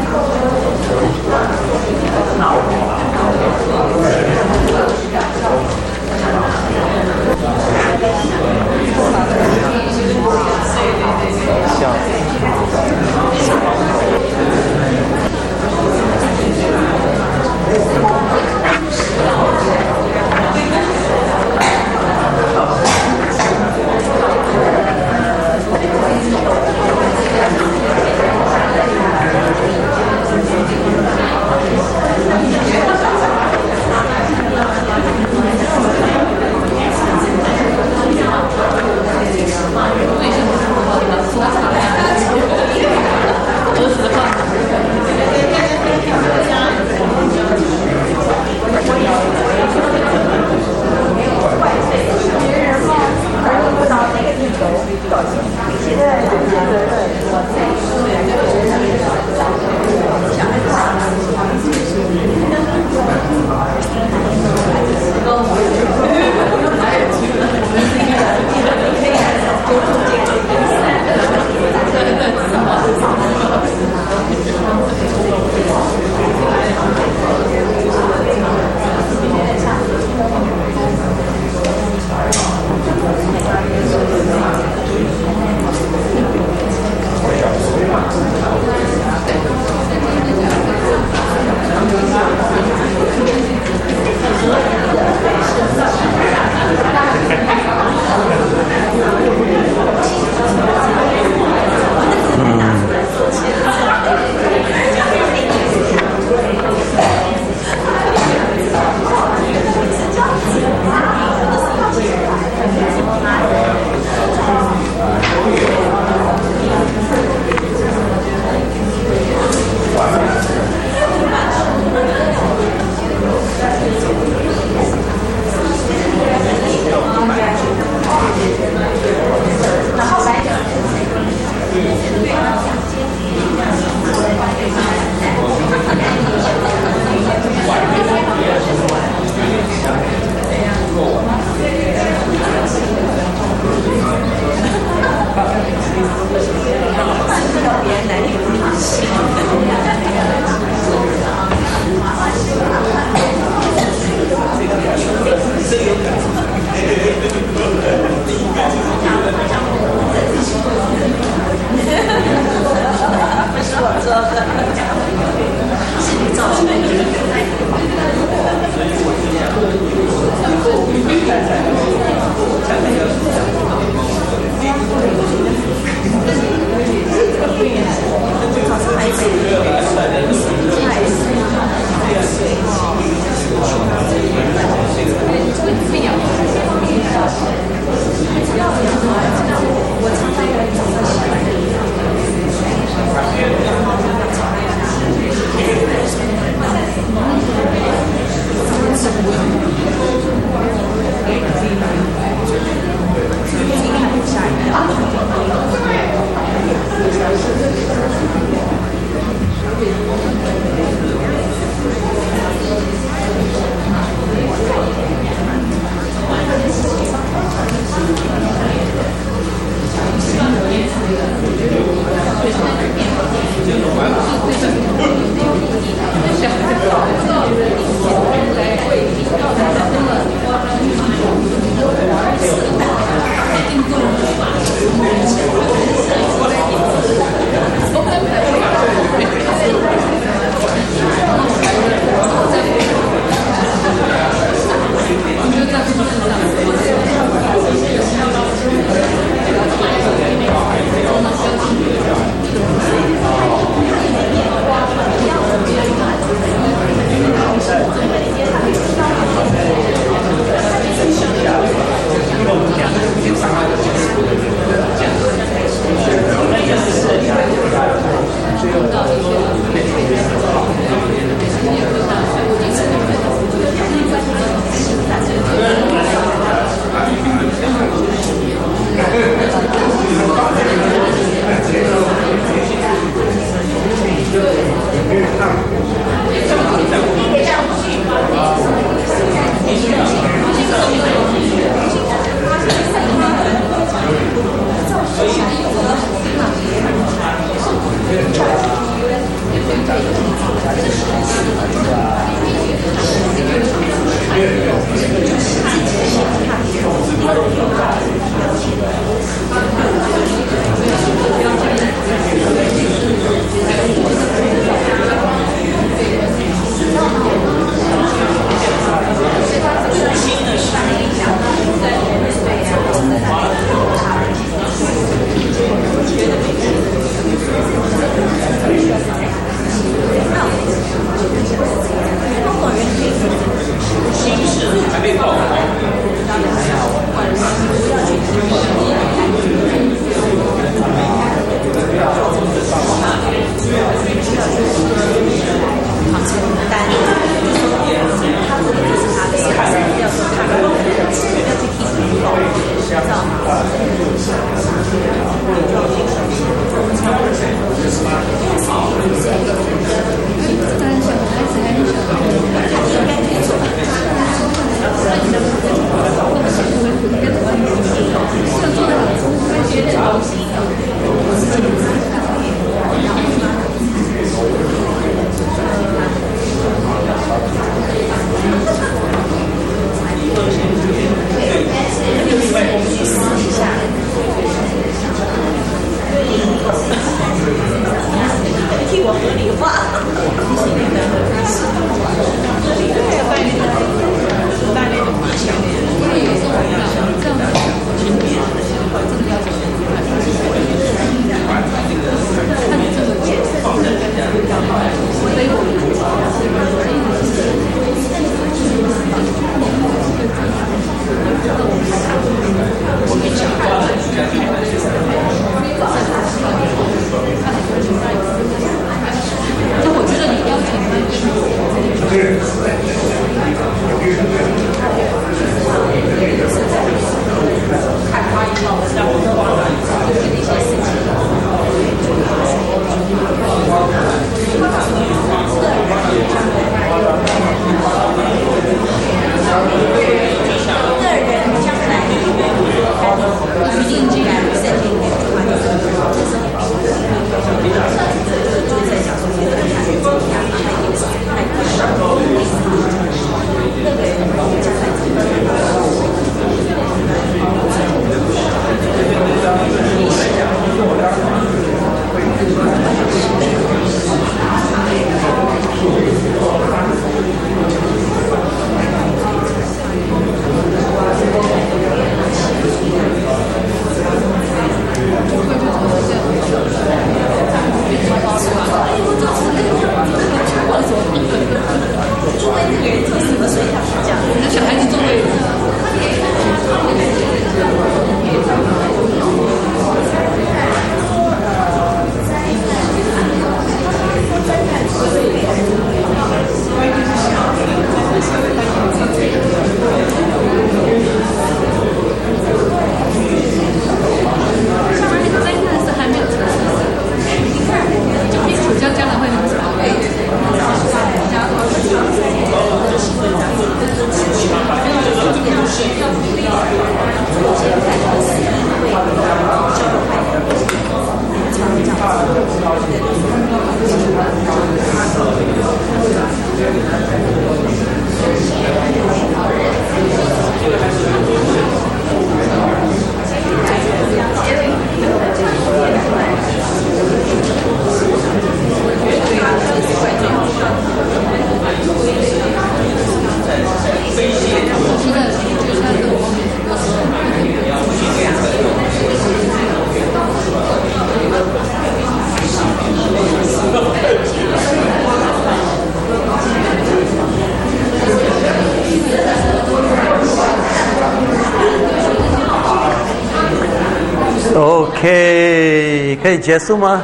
OK， 可以结束吗？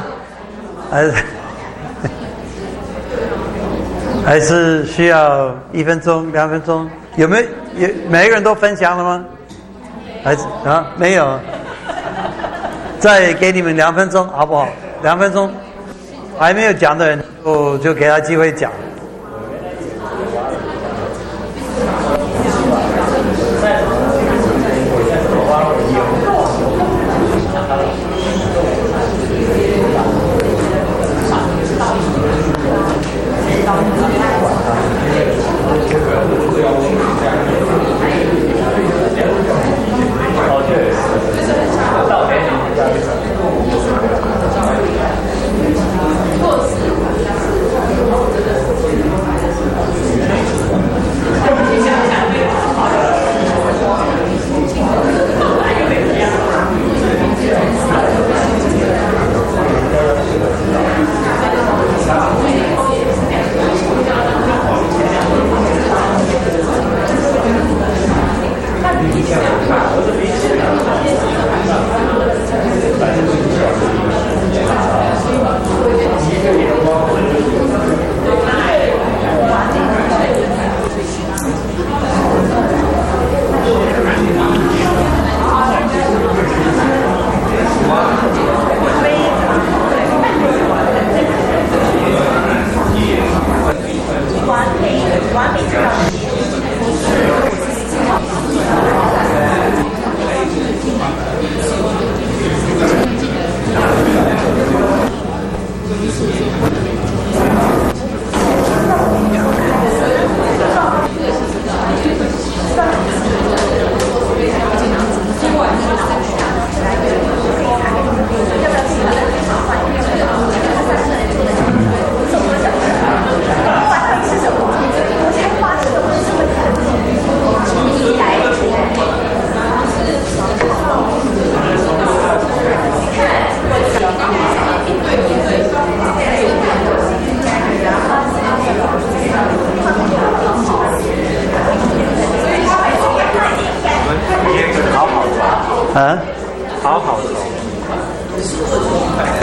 还是需要1分钟、2分钟？有没有？每一个人都分享了吗？还是啊？没有。再给你们2分钟，好不好？2分钟，还没有讲的人就给他机会讲。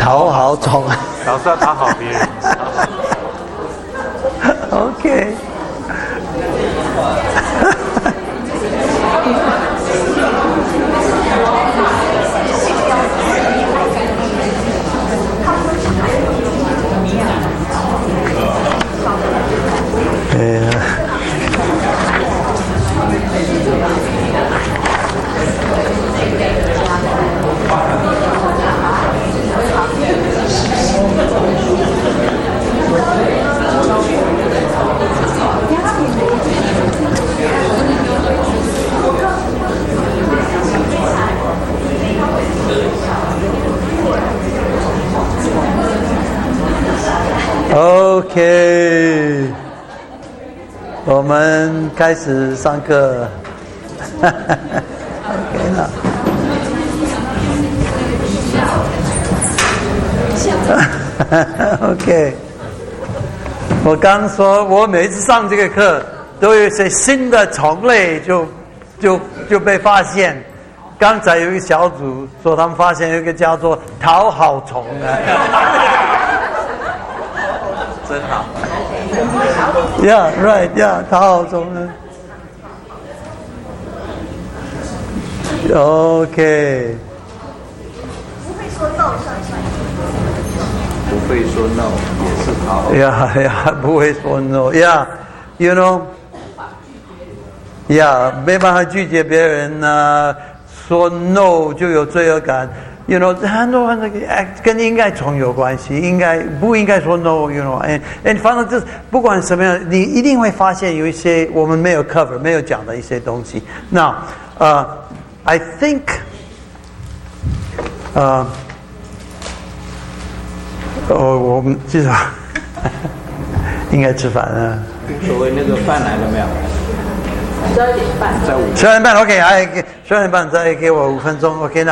讨好宠。 老是要讨好别人。 OK。OK， 我们开始上课。OK 了。OK， 我刚说，我每次上这个课都有一些新的种类就被发现。刚才有一个小组说，他们发现有一个叫做讨好虫真好。 Yeah, right. Yeah， 讨好虫呢。OK。 不会说 no 也是讨好。 Yeah， 不会说 no。Yeah，you know。Yeah， 没办法拒绝别人呢，说 no 就有罪恶感。You know， 很多跟应该虫有关系，不应该说 no。You know，and 反正就是不管什么样，你一定会发现有一些我们没有 cover 没有讲的一些东西。那I think， 我们至少应该吃饭了。 所谓那个饭来了没有？12点半。在 12点半 ，OK，12点半再给我5分钟 ，OK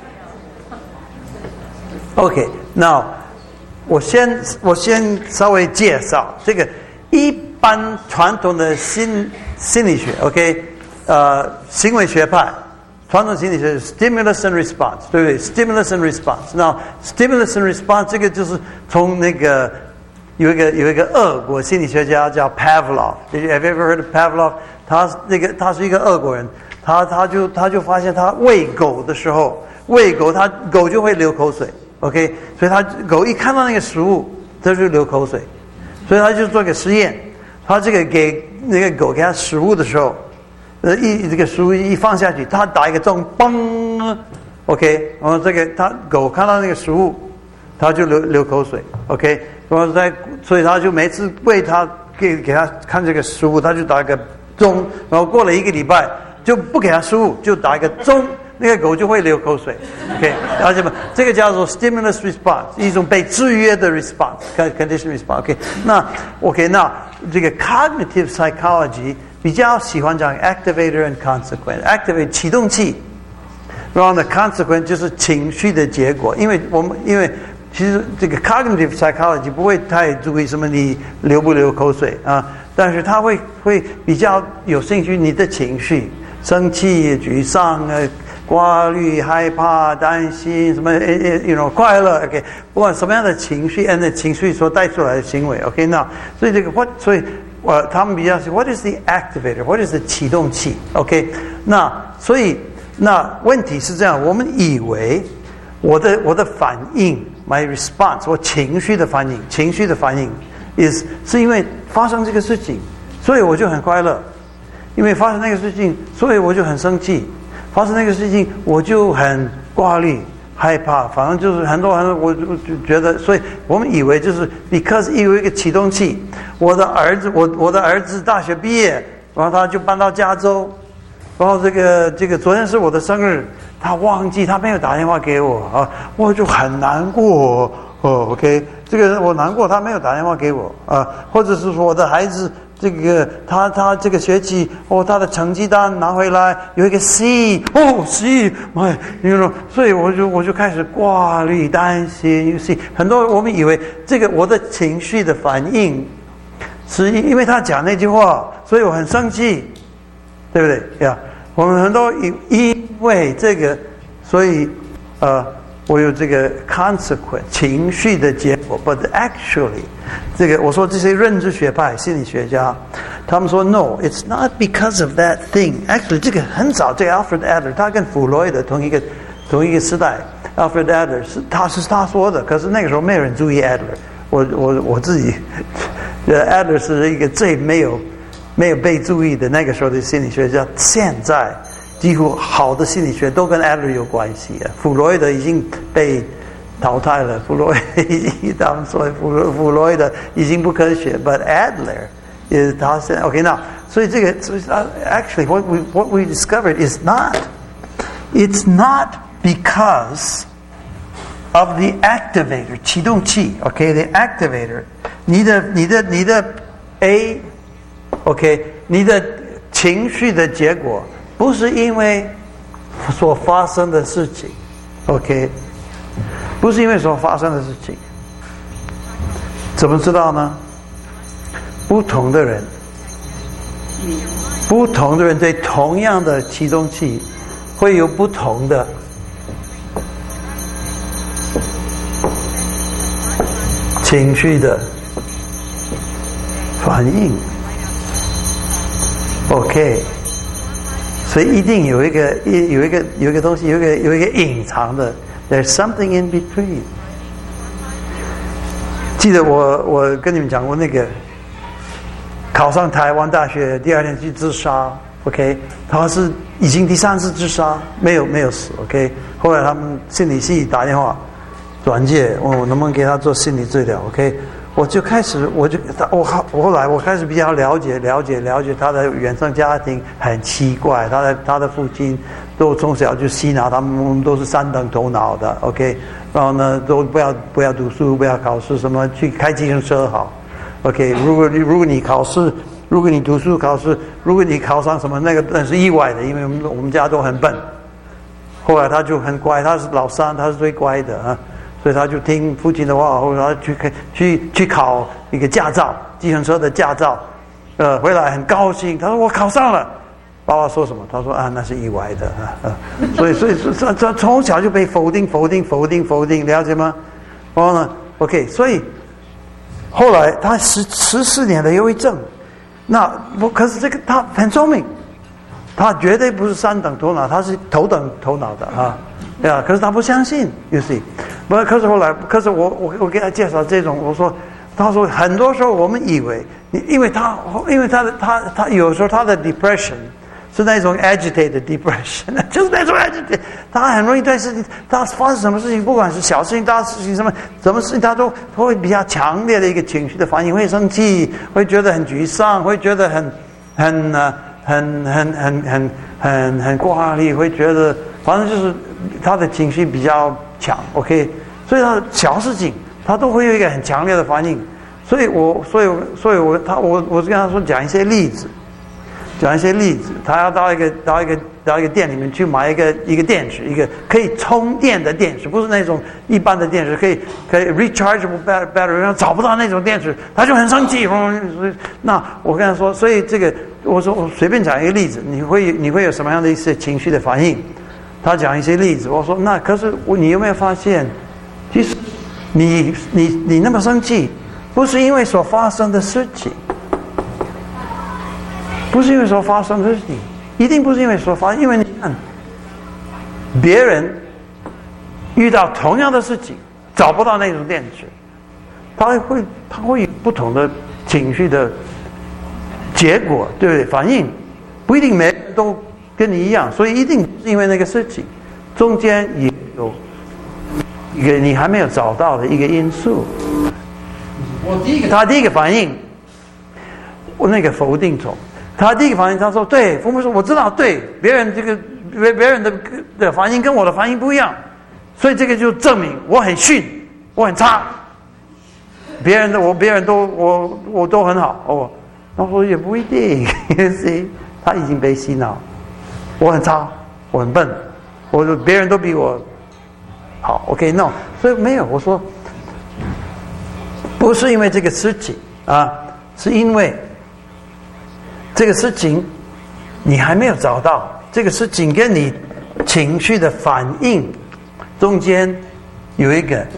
now。OK， now 我先稍微介绍这个一般传统的心理学 ，OK， 行为学派，传统心理学 stimulus and response， 对不对 ？stimulus and response。那 stimulus and response 这个就是从那个有一个俄国心理学家叫 Pavlov，Have you ever heard of Pavlov？ 他是一个俄国人，他就发现他喂狗的时候，狗就会流口水。OK， 所以狗一看到那个食物，它就流口水，所以他就做个实验，他这个给那个狗给它食物的时候，这个食物一放下去，他打一个钟，嘣 ，OK， 然后狗看到那个食物，它就流口水 ，OK， 然后所以他就每次喂它给他看这个食物，他就打一个钟，然后过了1个礼拜就不给它食物，就打一个钟。那个狗就会流口水 ，OK， 了解吗？这个叫做 stimulus response， 一种被制约的 response，condition response，OK， 那这个 cognitive psychology 比较喜欢讲 activator and consequence，activate 启动器，然后呢 consequence 就是情绪的结果，因为其实这个 cognitive psychology 不会太注意什么你流不流口水啊，但是他会比较有兴趣你的情绪，生气、沮丧挂虑、害怕、担心，什么快乐 ，OK， 不管什么样的情绪，那情绪所带出来的行为 ，OK， 那所以这个他们比较是 What is the activator？ What is the 启动器 ？OK， 所以问题是这样，我们以为我的反应 ，my response， 我情绪的反应是因为发生这个事情，所以我就很快乐；因为发生那个事情，所以我就很生气。发生那个事情，我就很挂虑、害怕，反正就是很多，我就觉得，所以我们以为就是 because 有一个启动器。我的儿子大学毕业，然后他就搬到加州，然后这个昨天是我的生日，他忘记他没有打电话给我啊，我就很难过OK， 这个我难过，他没有打电话给我啊，或者是说我的孩子。这个他这个学期他的成绩单拿回来有一个 C C， 所以我就开始挂虑担心。很多我们以为这个我的情绪的反应是因为他讲那句话，所以我很生气，对不对呀？我们很多因为这个，所以我有这个 consequence 情绪的结果 ，but actually， 这个我说这些认知学派心理学家，他们说 no，it's not because of that thing。actually 这个很早，这个 Alfred Adler 他跟弗洛伊德同一个时代 ，Alfred Adler 是他说的，可是那个时候没有人注意 Adler， 我自己，Adler 是一个最没有被注意的那个时候的心理学家，现在。几乎好的心理学都跟 Adler 有关系啊。弗洛伊德已经被淘汰了，他们说弗洛伊德已经不科学 ，but Adler is 他现在 OK now， 所以这个actually what we discovered is it's not because of the activator 启动器 OK the activator 你的 A OK 你的情绪的结果。不是因为所发生的事情 ，OK， 不是因为所发生的事情，怎么知道呢？不同的人对同样的启动器会有不同的情绪的反应 ，OK。所以一定有一个东西，有一个隐藏的 ，there's something in between。记得我跟你们讲过那个考上台湾大学第二天去自杀 ，OK， 他是已经第3次自杀，没有死 ，OK。后来他们心理系打电话转介，问我能不能给他做心理治疗 ，OK。我后来我开始比较了解他的原生家庭很奇怪，他的父亲都从小就洗脑，他们都是3等头脑的 ，OK， 然后呢都不要读书，不要考试，什么去开计程车好 ，OK， 如果你考试，如果你读书考试，如果你考上什么那是意外的，因为我们家都很笨。后来他就很乖，他是老三，他是最乖的啊。所以他就听父亲的话，或者他去考一个驾照，计程车的驾照，回来很高兴，他说我考上了。爸爸说什么？他说啊，那是意外的所以他从小就被否定，了解吗？然后呢 ，OK， 所以后来他14年的忧郁症，可是这个他很聪明，他绝对不是3等头脑，他是头等头脑的啊。对啊，可是他不相信 ，you see， 可是我给他介绍这种，他说很多时候我们以为因为他有时候他的 depression 是那种 agitated depression， 就是那种 agitated， 他很容易对事情，他发生什么事情，不管是小事情、大事情，什么事情，他都会比较强烈的一个情绪的反应，会生气，会觉得很沮丧，会觉得很挂力，会觉得反正就是他的情绪比较强 ，OK， 所以他的小事情他都会有一个很强烈的反应，所以我跟他说讲一些例子，他要到一个店里面去买一个电池，一个可以充电的电池，不是那种一般的电池，可以 rechargeable battery， 然后找不到那种电池，他就很生气。那我跟他说，所以这个我说我随便讲一个例子，你会有什么样的一些情绪的反应？他讲一些例子，我说那可是你有没有发现，其实你那么生气，不是因为所发生的事情。不是因为所发生的事情，一定不是因为所发生，因为你看，别人遇到同样的事情，找不到那种电池，他会有不同的情绪的结果，对不对？反应不一定每个人都跟你一样，所以一定是因为那个事情中间也有一个你还没有找到的一个因素。他第一个反应，那个否定种。他第一个反应，他说：“对，父母说我知道，对别人的反应跟我的反应不一样，所以这个就证明我很逊，我很差。别人都我都很好哦。他说也不一定，他已经被洗脑，我很差，我很笨，别人都比我好。OK，no， 所以没有。我说不是因为这个事情啊，是因为。”这个事情你还没有找到，这个事情跟你情绪的反应中间有一个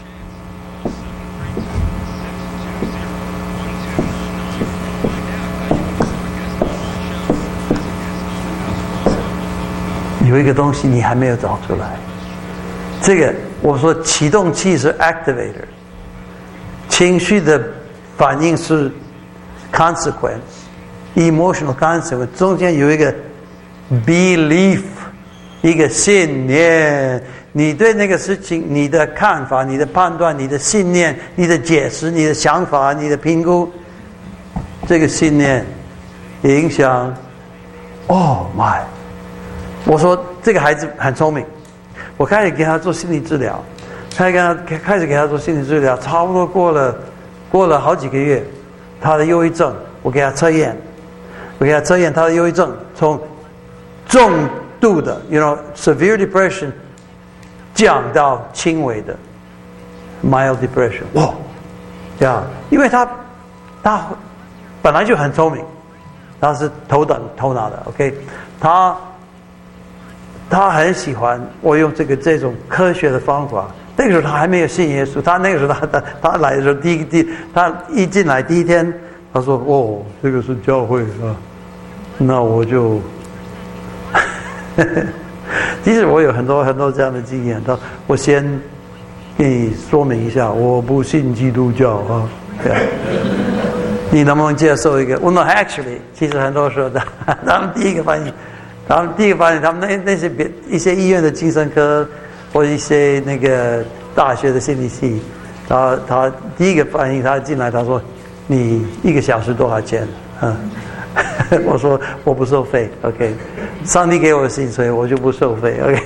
东西你还没有找出来。这个我说启动器是 activator， 情绪的反应是 consequence，emotional consequence， 中间有一个 belief， 一个信念。你对那个事情，你的看法，你的判断，你的信念，你的解释，你的想法，你的评估，这个信念影响。Oh my！ 我说这个孩子很聪明，我开始给他做心理治疗，开始给他做心理治疗，差不多过了好几个月，他的忧郁症，我给他测验他的忧郁症从重度的 severe depression 降到轻微的 mild depression。 哇呀，因为他本来就很聪明，他是头脑的 OK， 他很喜欢我用这种科学的方法。那个时候他还没有信耶稣，那个时候他来的时候他一进来第一天，他说：“哦，这个是教会啊。”那我就，其实我有很多这样的经验。我先给你说明一下，我不信基督教啊。你能不能接受一个？我 no actually， 其实很多时候他们第一个反应，他们那些一些医院的精神科或一些那个大学的心理系，他第一个反应，他进来他说：“你1个小时多少钱？”我说我不收费 ，OK， 上帝给我的薪水我就不收费 ，OK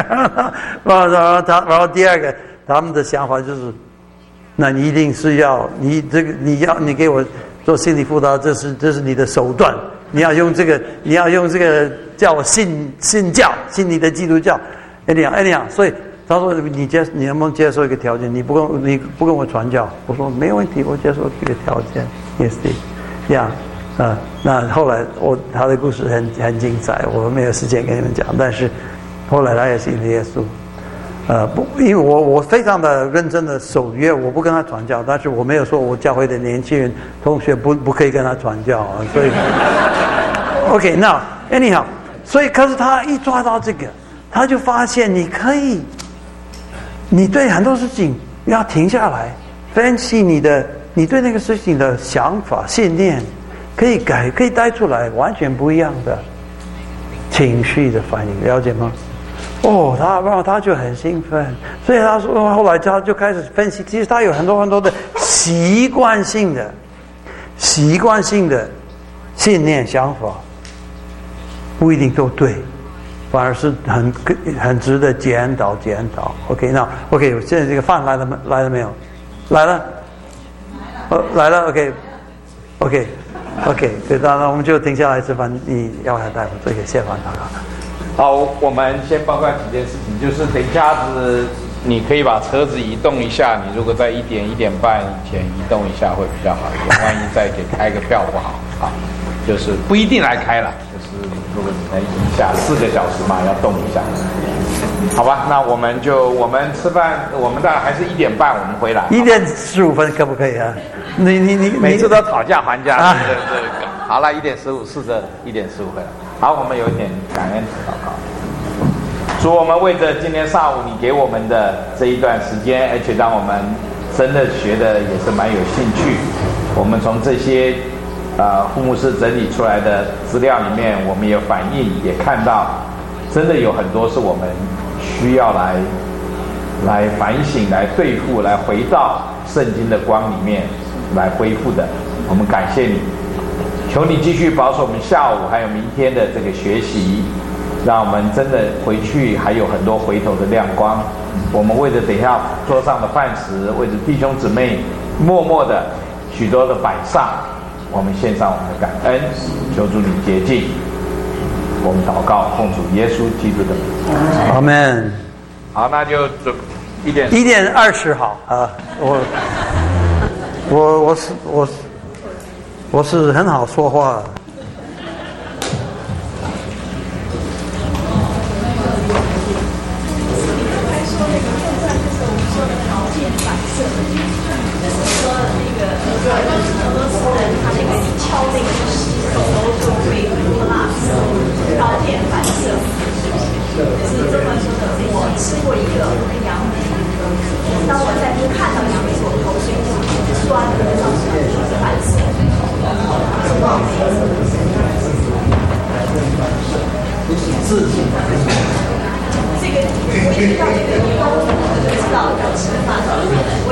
然后第二个他们的想法就是，那你一定是你给我做心理辅导，这是你的手段，你要用这个叫我信教，信你的基督教，所以他说你能不能接受一个条件？你不跟我传教？我说没有问题，我接受这个条件 ，Yes， 这样。那后来他的故事很精彩，我没有时间跟你们讲。但是后来他也信了耶稣，因为我非常的认真的守约，我不跟他传教，但是我没有说我教会的年轻人同学不可以跟他传教啊。所以 ，OK， 那 anyhow， 所以可是他一抓到这个，他就发现你对很多事情要停下来分析你对那个事情的想法、信念。可以带出来完全不一样的情绪的反应，了解吗？他就很兴奋，所以他说后来他就开始分析，其实他有很多的习惯性的信念想法，不一定都对，反而是很值得检讨。OK， 那 OK， 现在这个饭来了没有？来了，OK， 对，那我们就停下来吃饭。你要还带我这个谢饭祷告。 好，我们先报告几件事情，就是等一下子你可以把车子移动一下，你如果在1点1点半以前移动一下会比较好一点，万一再给开个票不好啊，就是不一定来开了，就是如果你能移下4个小时嘛，要动一下。好吧，那我们吃饭，我们大概还是1点半我们回来。 1点15分可不可以啊？你每次都讨价还价。啊、好了，1点15，试着1点15回来。好，我们有一点感恩祷告。主，我们为着今天上午你给我们的这一段时间，而且让我们真的学的也是蛮有兴趣。我们从这些副牧师整理出来的资料里面，我们也反映也看到，真的有很多是我们需要来反省、来对付、来回到圣经的光里面来恢复的。我们感谢你，求你继续保守我们下午还有明天的这个学习，让我们真的回去还有很多回头的亮光。我们为着等一下桌上的饭食，为着弟兄姊妹默默的许多的摆上，我们献上我们的感恩，求主你洁净。我们祷告，奉主耶稣基督的名， 阿们。 好，那就1 点20好啊，我是很好说话。 色，就是说那个很多词人他那个一敲那个手就会很辣，高电反射，就是这么说的。我吃过一个杨梅，当我在看到杨梅，我口水就酸的，就是反射，是不好意思。 自己。 这个我一听到这个，我就知道要吃饭了。